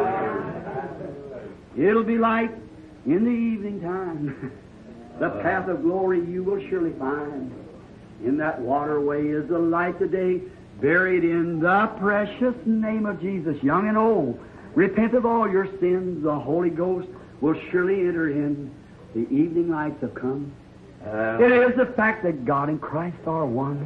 It'll be light in the evening time. The path of glory you will surely find. In that waterway is the light today, buried in the precious name of Jesus, young and old. Repent of all your sins. The Holy Ghost will surely enter in. The evening lights have come. It is the fact that God and Christ are one.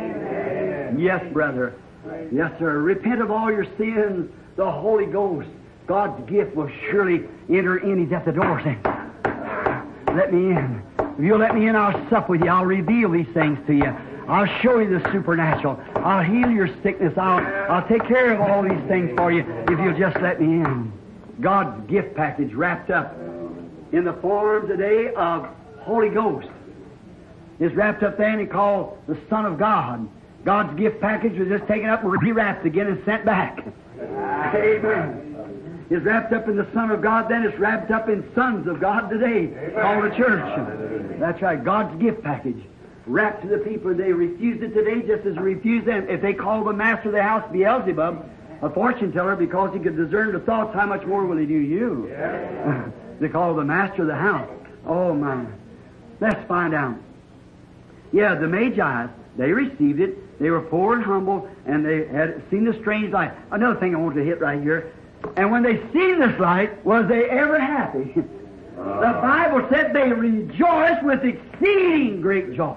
Yes, brother. Yes, sir. Repent of all your sins. The Holy Ghost, God's gift, will surely enter in. He's at the door saying, "Let me in. If you'll let me in, I'll sup with you. I'll reveal these things to you. I'll show you the supernatural. I'll heal your sickness. I'll take care of all these things for you if you'll just let me in." God's gift package wrapped up in the form today of Holy Ghost is wrapped up there and it's called the Son of God. God's gift package was just taken up and rewrapped again and sent back. Amen. It's wrapped up in the Son of God, then it's wrapped up in sons of God today, called the church. That's right, God's gift package. Wrapped to the people. They refused it today just as they refused them. If they call the master of the house Beelzebub, a fortune teller, because he could discern the thoughts, how much more will he do you? They call the master of the house. Oh, my. Let's find out. Yeah, the Magi, they received it. They were poor and humble, and they had seen the strange light. Another thing I want to hit right here. And when they seen this light, was they ever happy? The Bible said they rejoiced with exceeding great joy.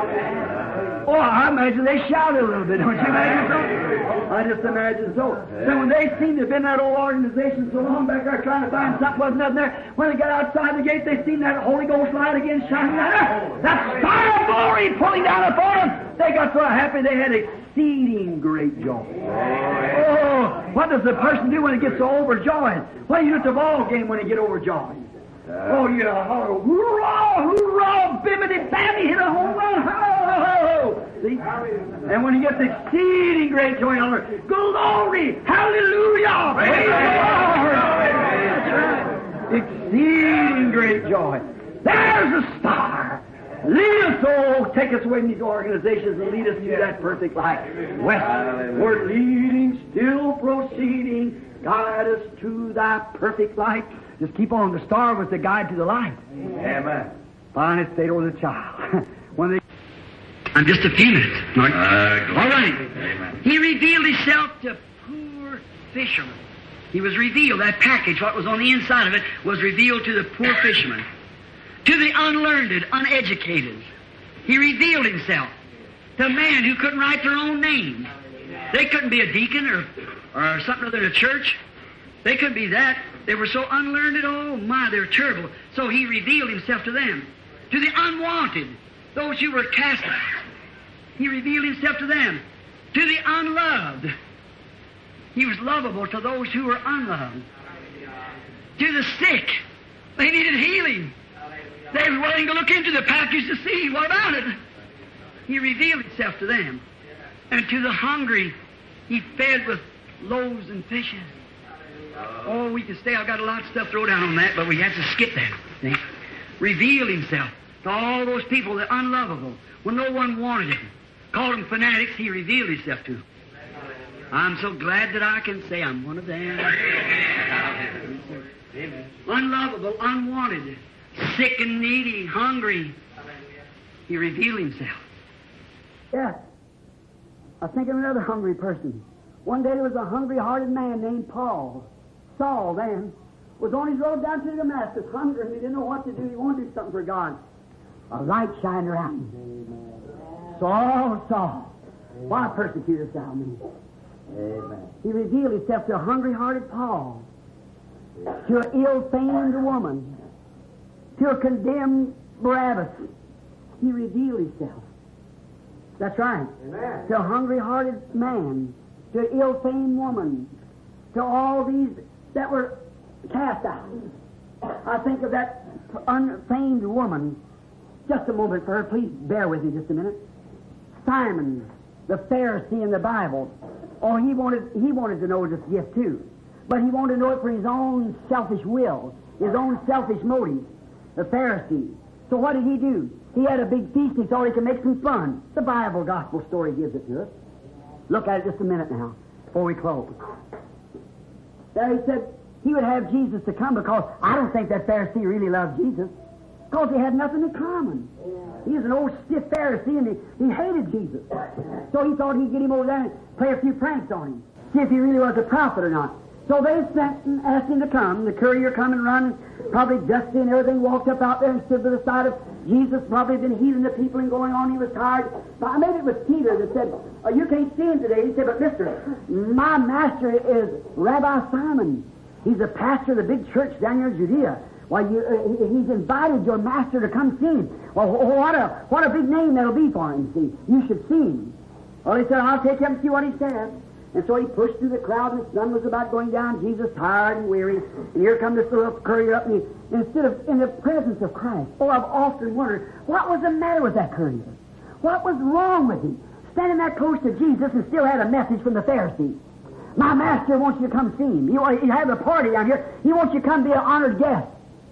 Oh, I imagine they shouted a little bit. Don't you imagine so? I just imagine so. So when they seemed to have been in that old organization so long back there trying to find something, wasn't nothing there. When they got outside the gate, they seen that Holy Ghost light again shining out. That star of glory pulling down upon them. They got so happy they had exceeding great joy. Oh, what does the person do when he gets so overjoyed? What do you do at the ball game when you get overjoyed? Oh, yeah, holler, hoorah, hoorah, bibbidi babby, hit a home run, ho, ho, ho. See? And when he gets exceeding great joy, holler, glory, hallelujah, praise the Lord. Exceeding great joy. There's a star. Lead us, oh, take us away in these organizations and lead us to that perfect life. Westward leading, still proceeding, guide us to thy perfect light. Just keep on. The star was the guide to the light. Amen. Finest state over the child. When they... I'm just a few minutes. All right. Amen. He revealed himself to poor fishermen. He was revealed. That package, what was on the inside of it, was revealed to the poor fishermen. To the unlearned, uneducated. He revealed himself to men who couldn't write their own names. They couldn't be a deacon or something other than a church. They couldn't be that. They were so unlearned. Oh my, they were terrible. So he revealed himself to them. To the unwanted, those who were cast out. He revealed himself to them. To the unloved. He was lovable to those who were unloved. To the sick. They needed healing. They were willing to look into the package to see, what about it? He revealed himself to them. And to the hungry, he fed with loaves and fishes. Oh, we can stay. I've got a lot of stuff to throw down on that, but we have to skip that. See? Revealed himself to all those people that unlovable, when no one wanted him. Called them fanatics, he revealed himself to them. I'm so glad that I can say I'm one of them. Amen. Unlovable, unwanted, sick and needy, hungry. He revealed himself. Yeah. I think of another hungry person. One day there was a hungry-hearted man named Paul. Saul then was on his road down to Damascus, hungry, and he didn't know what to do. He wanted to do something for God. A light shined around him. Saul, Saul, why persecutest thou me? Amen. He revealed himself to a hungry-hearted Paul, to an ill-famed woman, to a condemned Barabbas. He revealed himself. That's right. Amen. To a hungry-hearted man, to an ill-famed woman, to all these that were cast out. I think of that unfamed woman. Just a moment for her. Please bear with me just a minute. Simon, the Pharisee in the Bible. Oh, he wanted to know this gift too. But he wanted to know it for his own selfish will, his own selfish motives. The Pharisee. So what did he do? He had a big feast. He thought he could make some fun. The Bible gospel story gives it to us. Look at it just a minute now, before we close. There he said he would have Jesus to come because I don't think that Pharisee really loved Jesus. Because they had nothing in common. He was an old stiff Pharisee and he hated Jesus. So he thought he'd get him over there and play a few pranks on him. See if he really was a prophet or not. So they sent and asked him to come. The courier come and run, probably dusty and everything, walked up out there and stood by the side of Jesus, probably been healing the people and going on. He was tired. But maybe it was Peter that said, oh, you can't see him today. He said, but mister, my master is Rabbi Simon. He's a pastor of the big church down here in Judea. Why, he's invited your master to come see him. Well, what a big name that'll be for him, see. You should see him. Well, he said, I'll take him and see what he said. And so he pushed through the crowd, and the sun was about going down. Jesus, tired and weary. And here comes this little courier up, and instead of in the presence of Christ. Oh, I've often wondered, what was the matter with that courier? What was wrong with him? Standing that close to Jesus and still had a message from the Pharisees. My master wants you to come see him. You have a party down here. He wants you to come be an honored guest.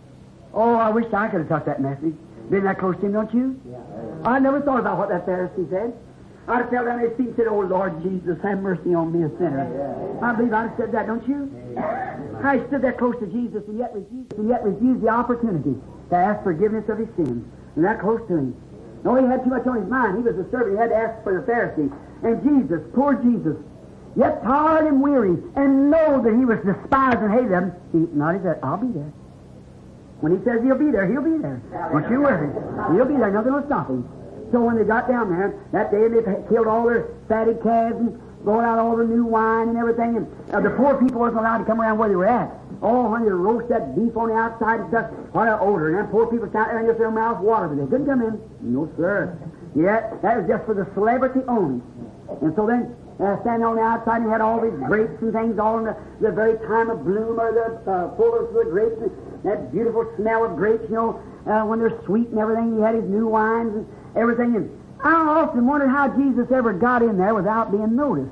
Oh, I wish I could have took that message. Been that close to him, don't you? Yeah. I never thought about what that Pharisee said. I'd have fell down his feet and said, oh, Lord Jesus, have mercy on me, a sinner. Yeah. I believe I'd have said that, don't you? Yeah. I stood that close to Jesus and yet refused the opportunity to ask forgiveness of his sins. And that close to him. No, he had too much on his mind. He was a servant. He had to ask for the Pharisee. And Jesus, poor Jesus, yet tired and weary, and know that he was despised and hated him, he nodded that, I'll be there. When he says he'll be there, he'll be there. Don't you worry. He'll be there. Nothing will stop him. So when they got down there, that day they killed all their fatted calves and brought out all the new wine and everything. And the poor people wasn't allowed to come around where they were at. Oh, when they roast that beef on the outside and stuff, what an odor. And then poor people sat there and just their mouths watered. They couldn't come in. No, sir. Yeah, that was just for the celebrity only. And so then, standing on the outside, and had all these grapes and things all in the very time of bloom, or the fullness of the grapes, and that beautiful smell of grapes, you know, when they're sweet and everything. He had his new wines and everything. And I often wondered how Jesus ever got in there without being noticed.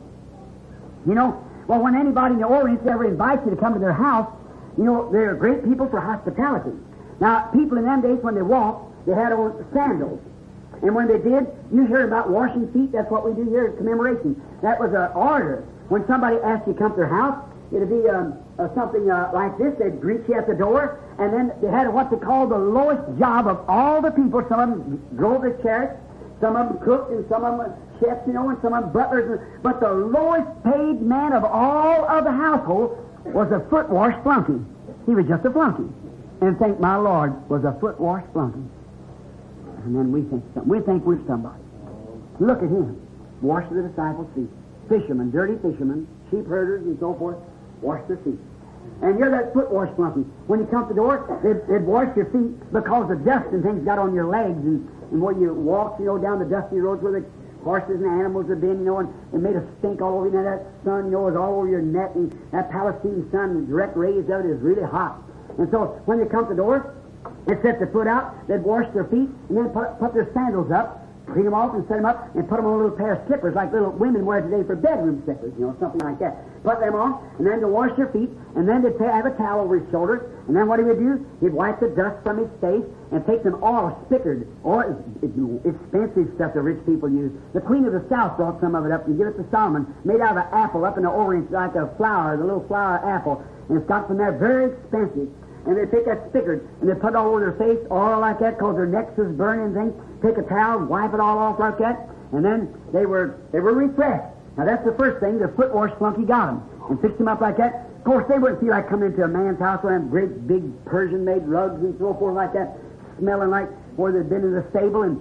You know, well, when anybody in the Orient ever invites you to come to their house, you know, they're great people for hospitality. Now, people in them days, when they walked, they had on sandals. And when they did, you heard about washing feet. That's what we do here at commemoration. That was an order. When somebody asked you to come to their house, it'd be something like this. They'd greet you at the door, and then they had what they called the lowest job of all the people. Some of them drove the chariots, some of them cooked, and some of them chefs, and some of them butlers. But the lowest paid man of all of the household was a foot wash flunky. He was just a flunky. And thank my Lord was a foot wash flunky. And then we think we're somebody. Look at him. Wash the disciples' feet. Fishermen, dirty fishermen, sheep herders and so forth, wash their feet. And you're that foot wash flunky. When you come to the door, they'd wash your feet because the dust and things got on your legs, and where you walk, down the dusty roads where the horses and animals have been, and it made a stink all over you. That sun, was all over your neck, and that Palestine sun, the direct rays of it is really hot. And so when they come to the door, they'd set their foot out, they'd wash their feet, and then put their sandals up, clean them off and set them up, and put them on a little pair of slippers like little women wear today for bedroom slippers, something like that. Put them on, and then to wash their feet, and then they'd have a towel over his shoulders, and then what he would do, he'd wipe the dust from his face and take some oil, spickered, or expensive stuff the rich people use. The Queen of the South brought some of it up and give it to Solomon, made out of an apple up in the Orient, like a flower, the little flower apple, and it's got from there very expensive. And they take that spickered, and they put it all over their face, all like that, because their necks was burning and things. Take a towel, wipe it all off like that, and then they were refreshed. Now that's the first thing. The foot wash flunky got them and fixed them up like that. Of course, they wouldn't feel like coming into a man's house with them great big Persian-made rugs and so forth like that, smelling like where they'd been in the stable and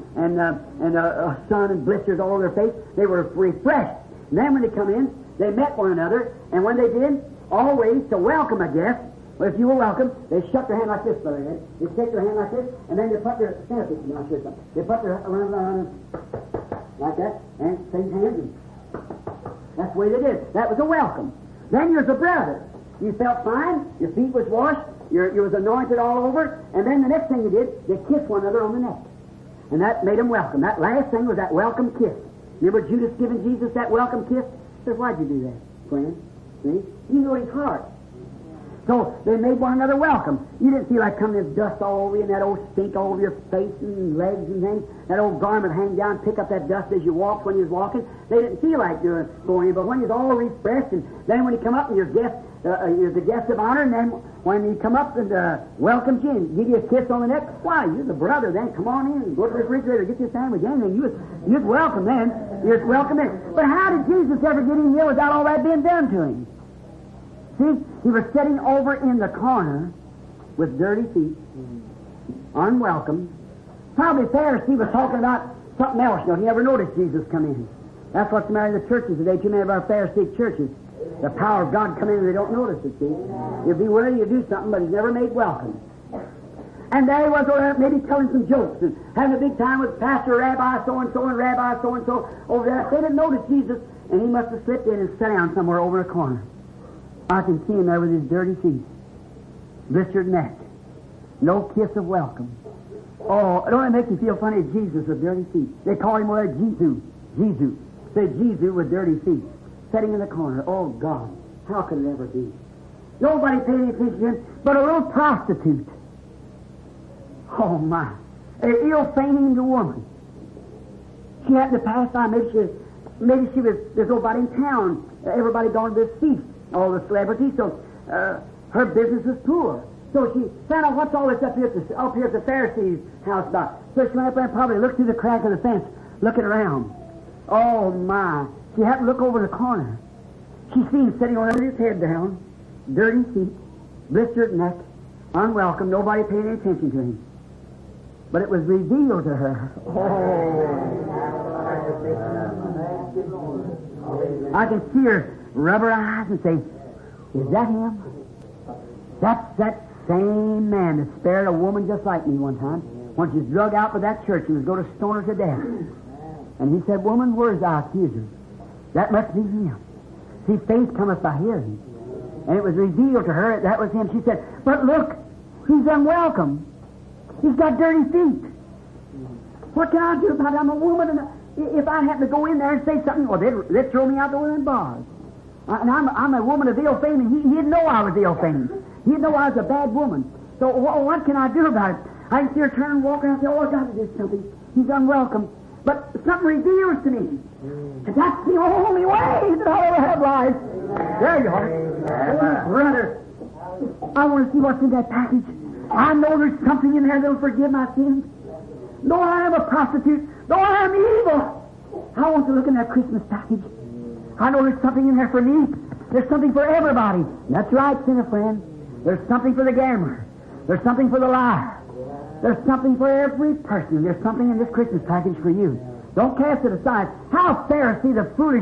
sun and blisters all over their face. They were refreshed. And then when they come in, they met one another, and when they did, always to welcome a guest. Well, if you were welcome, they shut their hand like this, brother. They take their hand like this, and then they put their They put their around like that, and shake hands. And that's the way they did. That was a welcome. Then you're a brother. You felt fine. Your feet was washed. You was anointed all over. And then the next thing you did, they kissed one another on the neck, and that made them welcome. That last thing was that welcome kiss. Remember Judas giving Jesus that welcome kiss? He said, "Why'd you do that, friend?" See, you knew his heart. So they made one another welcome. You didn't feel like coming in dust all over you and that old stink all over your face and legs and things. That old garment hang down, pick up that dust as you walked when you was walking. They didn't feel like going in, but when you was all refreshed, and then when you come up and you're the guest of honor, and then when you come up and welcome you and give you a kiss on the neck, why, you're the brother then. Come on in, go to the refrigerator, get your sandwich in, and you was welcome then. You're welcome then. But how did Jesus ever get in here without all that being done to him? See, he was sitting over in the corner with dirty feet, unwelcome. Probably Pharisee was talking about something else. He never noticed Jesus come in. That's what's the matter with the churches today. Too many of our Pharisee churches. The power of God come in and they don't notice it, see. You'll be willing to do something, but he's never made welcome. And there he was over there, maybe telling some jokes and having a big time with Pastor Rabbi so-and-so and Rabbi so-and-so over there. They didn't notice Jesus, and he must have slipped in and sat down somewhere over in a corner. I can see him there with his dirty feet, blistered neck, no kiss of welcome. Oh, don't it make you feel funny? Jesus with dirty feet. They call him over there Jesus. Say Jesus with dirty feet, sitting in the corner. Oh, God, how could it ever be? Nobody paid any attention to him but a little prostitute. Oh, my. An ill-famed woman. She happened to pass by. Maybe she was, there's nobody in town. Everybody gone to this feast. All the celebrities, so her business was poor. So she found out what's all this up here at the Pharisees' house about. So she went up there and probably looked through the crack of the fence, looking around. Oh, my. She happened to look over the corner. She seen him sitting with his head down, dirty feet, blistered neck, unwelcome, nobody paying any attention to him. But it was revealed to her. Oh. I can see her rub her eyes and say, "Is that him? That's that same man that spared a woman just like me one time when she was drug out by that church and was going to stone her to death." And he said, "Woman, where's thy accuser?" That must be him. See, faith cometh by hearing. And it was revealed to her that was him. She said, "But look, he's unwelcome. He's got dirty feet. What can I do about it? I'm a woman, and if I happen to go in there and say something, well, they'd throw me out the window in bars. And I'm a woman of ill fame, and he didn't know I was ill fame. He didn't know I was a bad woman. So what can I do about it?" I can see her turn and walk around and say, "Oh, I've got to do something." he's unwelcome. But something reveals to me. And that's the only way that I'll ever have life. There you are. Oh, brother, I want to see what's in that package. I know there's something in there that'll forgive my sins. Though I am a prostitute, though I am evil, I want to look in that Christmas package. I know there's something in there for me. There's something for everybody. That's right, sinner friend. There's something for the gambler. There's something for the liar. There's something for every person. There's something in this Christmas package for you. Don't cast it aside. How Pharisee, the foolish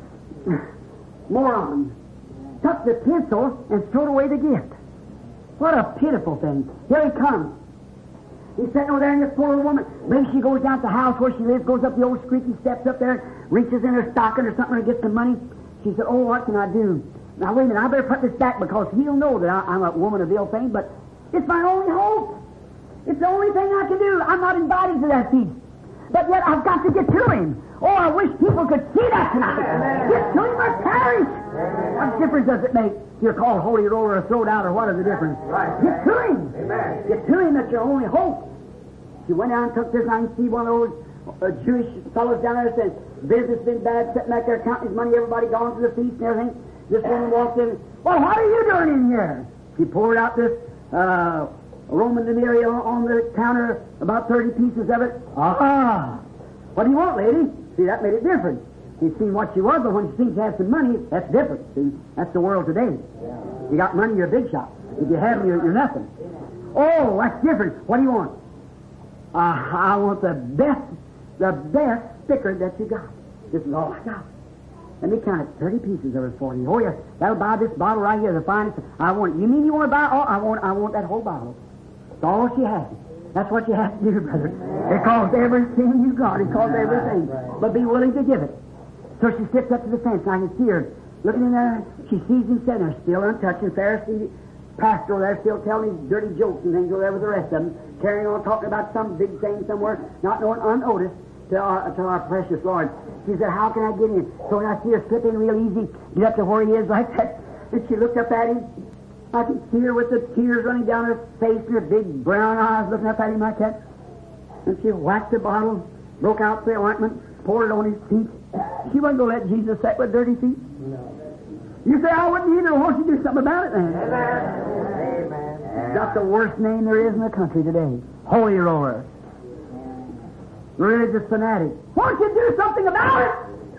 moron, took the tinsel and threw away the gift. What a pitiful thing. Here he comes. He's sitting over there, and this poor little woman, maybe she goes down to the house where she lives, goes up the old squeaky steps up there, reaches in her stocking or something and gets some money. She said, oh, what can I do? Now, wait a minute, I better put this back because he'll know that I'm a woman of ill fame, but it's my only hope. It's the only thing I can do. I'm not invited to that feast. But yet I've got to get to him. Oh, I wish people could see that tonight. Get to him or perish. What difference does it make if you're called holy roller or thrown out, or what is the difference? Get to him. Get to him. That's your only hope. She went down and took this. I can see one of those Jewish fellows down there that says, business been bad, sitting back there counting his money, everybody gone to the feast and everything. This woman walked in. Well, what are you doing in here? She poured out this Roman denarius on the counter, about 30 pieces of it. Ah! What do you want, lady? See, that made it different. She'd seen what she was, but when she seems to have some money, that's different. See, that's the world today. You got money, you're a big shot. If you haven't, you're nothing. Oh, that's different. What do you want? I want the best sticker that you got. This is all I got. Let me count it. 30 pieces of it for you. Oh, yeah, that'll buy this bottle right here, the finest. I want it. You mean you want to buy all? I want that whole bottle. That's all she has. That's what you have to do, brother. It costs everything you got. It costs everything. But be willing to give it. So she steps up to the fence, and I can see her looking in there. She sees him sitting there, still untouched. And Pharisee pastor over there still telling these dirty jokes and things over there with the rest of them, carrying on talking about some big thing somewhere, not knowing unnoticed to our precious Lord. She said, how can I get in? So when I see her slip in real easy, get up to where he is like that, and she looked up at him. I could see her with the tears running down her face and her big brown eyes looking up at him like that. And she whacked the bottle, broke out the ointment, poured it on his feet. She wasn't going to let Jesus sit with dirty feet. No. You say, I wouldn't either. Won't you do something about it then? Amen. That's the worst name there is in the country today. Holy roller. Religious fanatic. Won't you do something about it?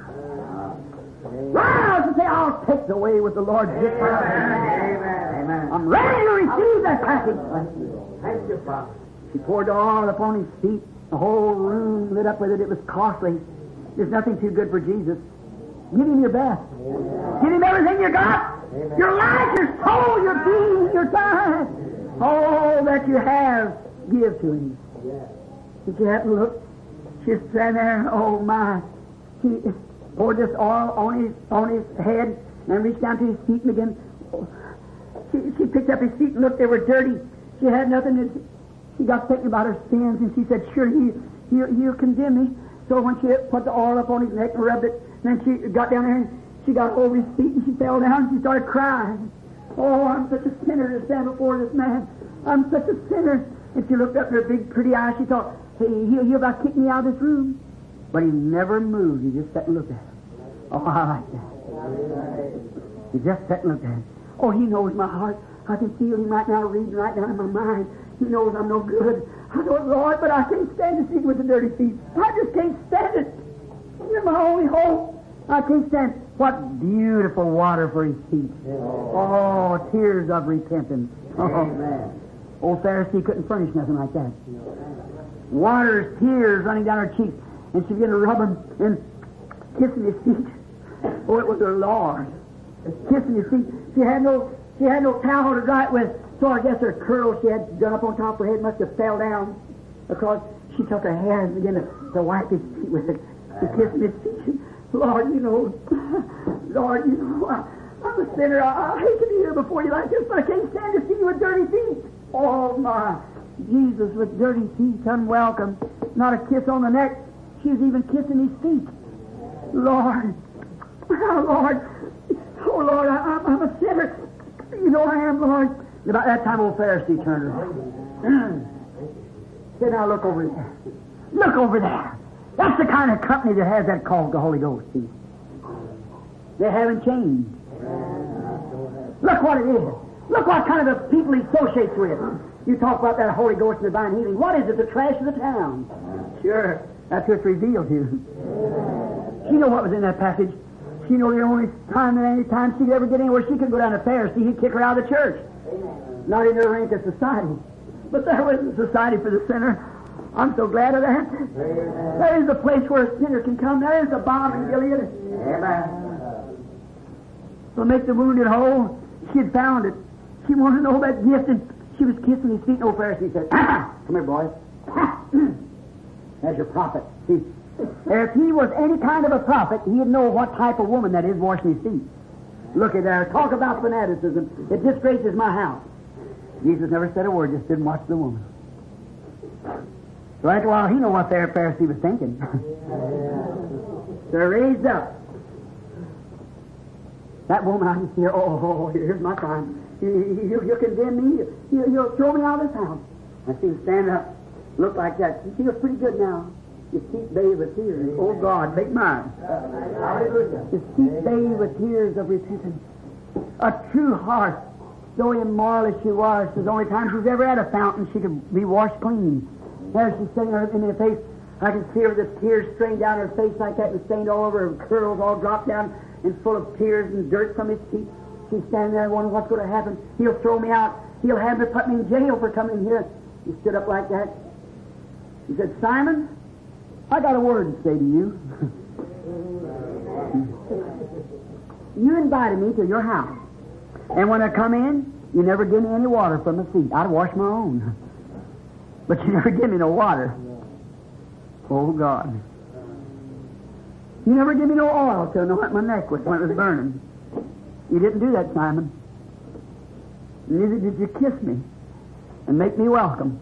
Rise and say, I'll take the way with the Lord's gift. Amen. I'm ready to receive that package. Thank you, Father. She poured the oil upon his feet. The whole room lit up with it. It was costly. There's nothing too good for Jesus. Give him your best. Give him everything you got. Amen. Your life, your soul, your being, your time. All that you have, give to him. Did you happen to look? She's standing there, oh my. She poured this oil on his head and reached down to his feet and again. She picked up his feet and looked, they were dirty. She had nothing. She got thinking about her sins and she said, sure, he'll condemn me. So when she put the oil up on his neck and rubbed it, then she got down there and she got over his feet and she fell down and she started crying. Oh, I'm such a sinner to stand before this man. I'm such a sinner. And she looked up in her big pretty eyes. She thought, hey, he'll about kick me out of this room. But he never moved. He just sat and looked at her. Oh, I like that. He just sat and looked at her. Oh, he knows my heart. I can feel him right now, reading right down in my mind. He knows I'm no good. I know it, Lord, but I can't stand to see with the dirty feet. I just can't stand it. You're my only hope. I can't stand it. What beautiful water for his feet. Oh, tears of repentance. Oh, old Pharisee couldn't furnish nothing like that. Water, tears running down her cheeks. And she began to rub him and kissing his feet. Oh, it was her Lord. Kissing his feet. She had no towel to dry it with. So I guess her curls she had done up on top of her head must have fell down because she took her hair and began to wipe his feet with it. She kissed his feet. Lord, you know, I'm a sinner. I hate to be here before you like this, but I can't stand to see you with dirty feet. Oh, my. Jesus with dirty feet, unwelcome. Not a kiss on the neck. She was even kissing his feet. Lord. Oh, Lord. Oh, Lord, I'm a sinner. You know I am, Lord. About that time, old Pharisee turned around. Said, now look over there. Look over there. That's the kind of company that has that called the Holy Ghost, see. They haven't changed. Look what it is. Look what kind of a people he associates with. You talk about that Holy Ghost and divine healing. What is it? The trash of the town. Sure. That's what's revealed to you. She knew what was in that passage. She knew the only time that any time she could ever get anywhere, she could go down to Pharisee, he'd kick her out of the church. Not in her rank of society. But there was a society for the sinner. I'm so glad of that. There is a place where a sinner can come. There is a balm in Gilead. Amen. To make the wounded whole. She had found it. She wanted to know that gift, and she was kissing his feet. And old Pharisee said, come here, boy. There's your prophet. See, if he was any kind of a prophet, he'd know what type of woman that is washing his feet. Look at there. Talk about fanaticism. It disgraces my house. Jesus never said a word, just didn't watch the woman. So after a while, he knew what the Pharisee was thinking. They're raised up. That woman, I can see her, oh, here's my time. You'll condemn me. You'll throw me out of this house. I see him stand up, look like that. She feels pretty good now. His feet bathed with tears. Oh, God, make mine. His feet bathed with tears of repentance. A true heart, though immoral as she was, the only time she's ever had a fountain she could be washed clean. There she's sitting her in her face. I can see her, the tears strained down her face like that and stained all over her curls, all dropped down and full of tears and dirt from his feet. She's standing there wondering what's going to happen. He'll throw me out. He'll have me put me in jail for coming here. He stood up like that. He said, Simon, I got a word to say to you. You invited me to your house. And when I come in, you never give me any water from the seat. I'd wash my own. But you never give me no water. Oh, God. You never give me no oil to anoint my neck with when it was burning. You didn't do that, Simon. Neither did you kiss me and make me welcome.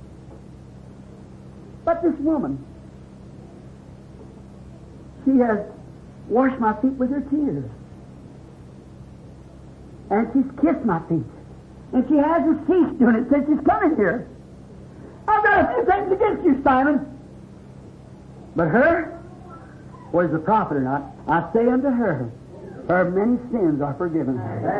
But this woman, she has washed my feet with her tears. And she's kissed my feet. And she hasn't ceased doing it since she's come in here. I've got a few things against you, Simon. But her, whether it's a prophet or not, I say unto her, her many sins are forgiven.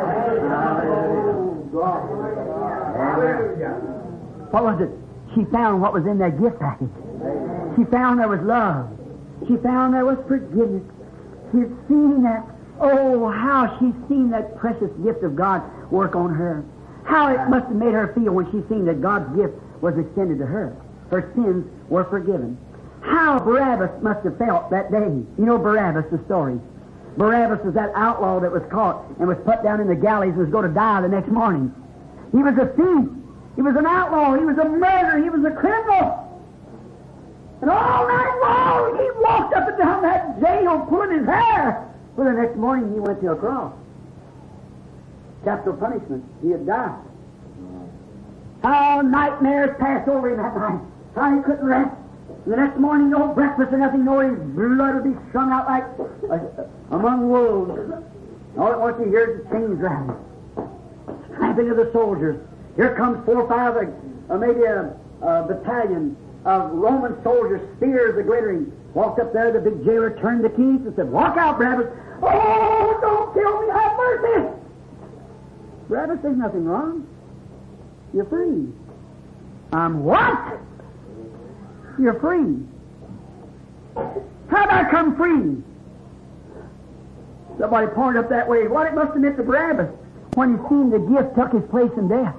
What was it? She found what was in that gift package. She found there was love. She found there was forgiveness. She's seen that. Oh, how she's seen that precious gift of God work on her. How it must have made her feel when she seen that God's gift was extended to her. Her sins were forgiven. How Barabbas must have felt that day. You know Barabbas, the story. Barabbas was that outlaw that was caught and was put down in the galleys and was going to die the next morning. He was a thief. He was an outlaw. He was a murderer. He was a criminal. And all night long he walked up and down that jail pulling his hair. Well, the next morning he went to a cross. Capital punishment. He had died. How nightmares passed over him that night. How he couldn't rest. The next morning, no breakfast or nothing, no, his blood would be strung out like among wolves. All at once he hears the chains rattling. Tramping of the soldiers. Here comes 4 or 5, maybe a battalion of Roman soldiers, spears a-glittering. Walked up there, the big jailer turned the keys and said, walk out, Barabbas. Oh, don't kill me, have mercy. Barabbas, there's nothing wrong. You're free. I'm what? You're free. How'd I come free? Somebody pointed up that way. What it must have meant to Barabbas when he seen the gift took his place in death.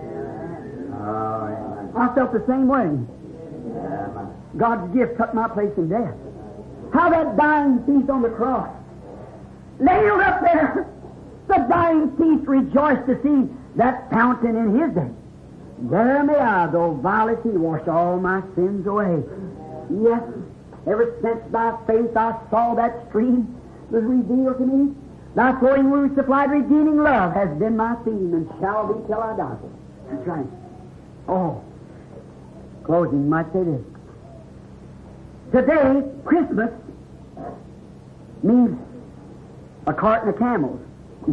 I felt the same way. God's gift took my place in death. How that dying thief on the cross, nailed up there, the dying thief rejoiced to see that fountain in his day. There may I, though vile as he, wash all my sins away. Yes, ever since by faith I saw that stream was revealed to me, thy flowing wounds supplied redeeming love has been my theme and shall be till I die. That's right. Oh, closing, might say this. Today, Christmas means a carton of camels,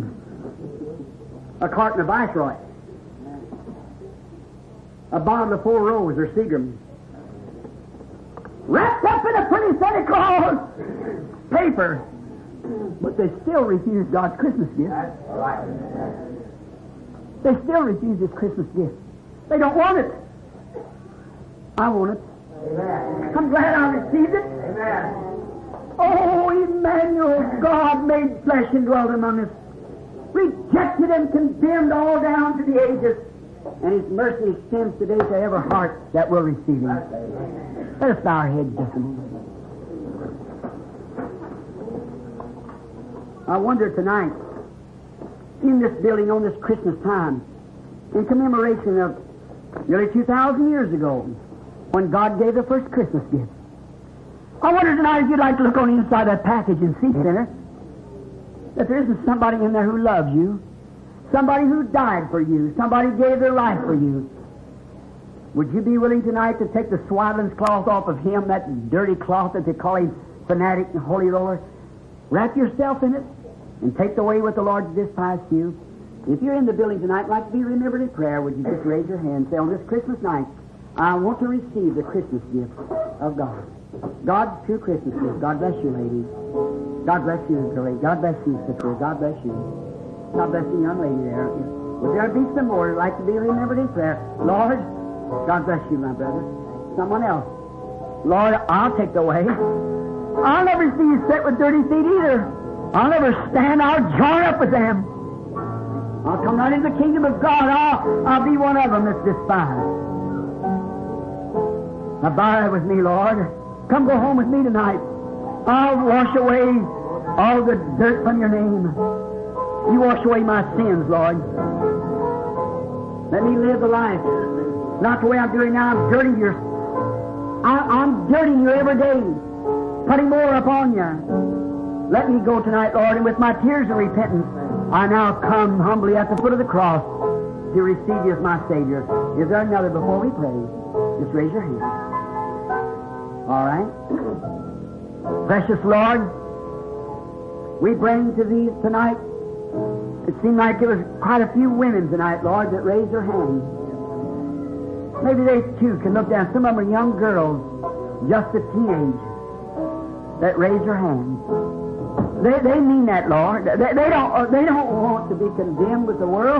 a carton of Viceroy, a bottle of 4 Rose or Seagram, wrapped up in a pretty Santa Claus paper. But they still refuse God's Christmas gift. They still refuse His Christmas gift. They don't want it. I want it. Amen. I'm glad I received it. Amen. Oh, Emmanuel, God made flesh and dwelt among us. Rejected and condemned all down to the ages. And His mercy extends today to every heart that will receive Him. Let us bow our heads just a moment. I wonder tonight, in this building on this Christmas time, in commemoration of nearly 2,000 years ago, when God gave the first Christmas gift. I wonder tonight if you'd like to look on the inside of that package and see, sinner, that there isn't somebody in there who loves you, somebody who died for you, somebody gave their life for you. Would you be willing tonight to take the swaddling cloth off of him, that dirty cloth that they call him fanatic and holy roller, wrap yourself in it, and take the way with the Lord to despise you? If you're in the building tonight and like to be remembered in prayer, would you just raise your hand and say, on this Christmas night, I want to receive the Christmas gift of God. God's true Christmas gift. God bless you, lady. God bless you, girlie. God bless you, sister. God bless you. God bless you, young lady there. Would there be some more who'd like to be remembered in prayer? Lord, God bless you, my brother. Someone else. Lord, I'll take the way. I'll never see you sit with dirty feet either. I'll never stand. I'll join up with them. I'll come right into the kingdom of God. I'll be one of them that's despised. Abide with me, Lord. Come go home with me tonight. I'll wash away all the dirt from your name. You wash away my sins, Lord. Let me live the life. Not the way I'm doing now. I'm dirtying you. I'm dirtying you every day. Putting more upon you. Let me go tonight, Lord, and with my tears of repentance, I now come humbly at the foot of the cross to receive you as my Savior. Is there another before we pray? Just raise your hand. All right. Precious Lord, we bring to Thee tonight, it seemed like there was quite a few women tonight, Lord, that raised their hands. Maybe they too can look down. Some of them are young girls, just a teenage, that raise their hands. They mean that, Lord. They don't want to be condemned with the world.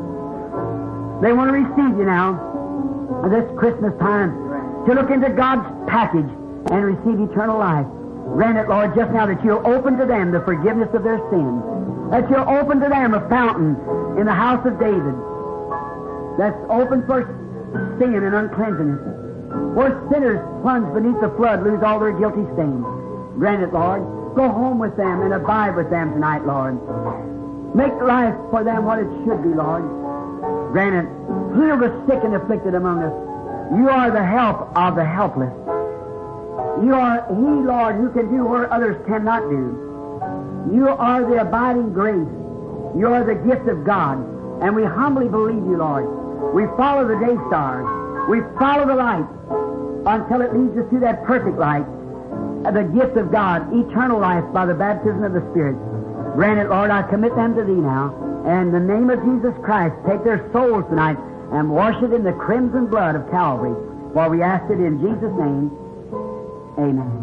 They want to receive you now, this Christmas time, to look into God's package and receive eternal life. Grant it, Lord, just now that you'll open to them the forgiveness of their sins, that you'll open to them a fountain in the house of David that's open for sin and uncleanness, where sinners plunged beneath the flood lose all their guilty stains. Grant it, Lord. Go home with them and abide with them tonight, Lord. Make life for them what it should be, Lord. Grant it. Heal the sick and afflicted among us. You are the help of the helpless. You are He, Lord, who can do where others cannot do. You are the abiding grace. You are the gift of God. And we humbly believe you, Lord. We follow the day stars. We follow the light until it leads us to that perfect light, the gift of God, eternal life by the baptism of the Spirit. Grant it, Lord. I commit them to Thee now. And in the name of Jesus Christ, take their souls tonight and wash it in the crimson blood of Calvary. For we ask it in Jesus' name. Amen.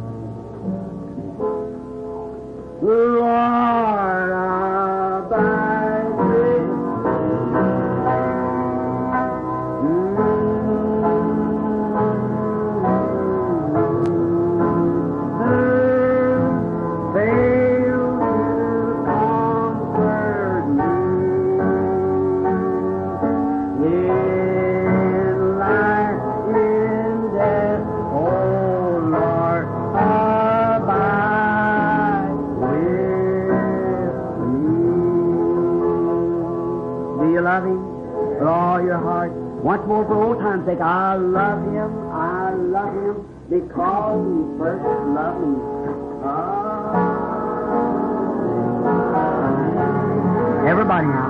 Lord, abide with me. Fail to comfort me in life, in death, oh Lord, abide with me. Do you love Him with all your heart? Once more for old time's sake, I love Him because He first loved me. Everybody now.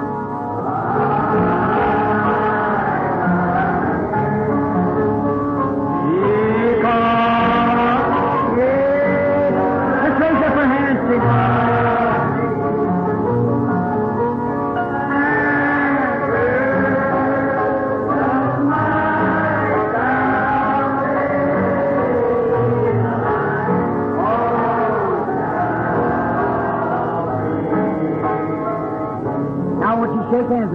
Let's raise up our hands to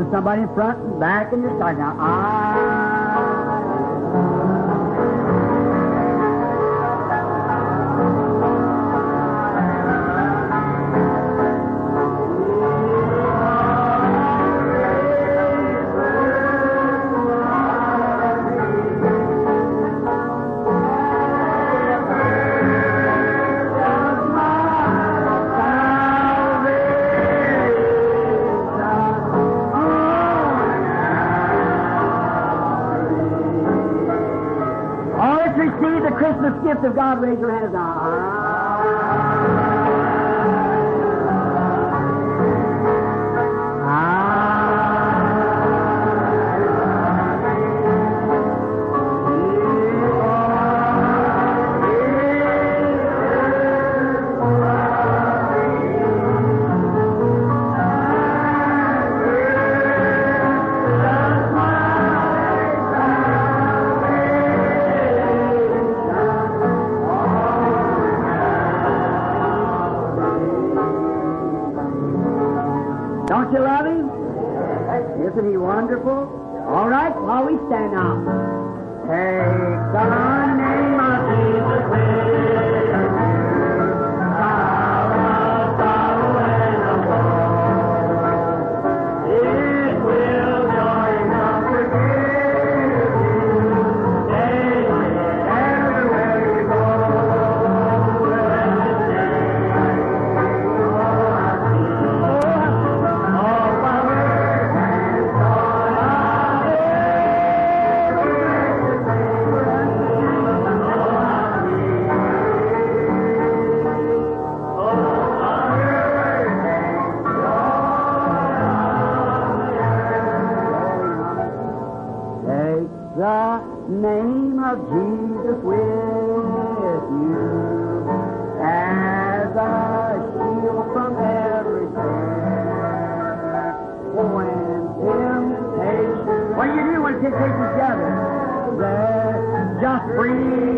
to somebody in front and back, and you're starting now. Receive the Christmas gift of God. Raise your hands now. Don't you love him? Isn't he wonderful? All right, while we stand now. Take the name of Jesus with you. Sorrow and a woe. It will joy and comfort give you. Daily, everywhere you go. The name of Jesus with you as a shield from every snare. When temptation, what do you do when temptation's gathered? Just breathe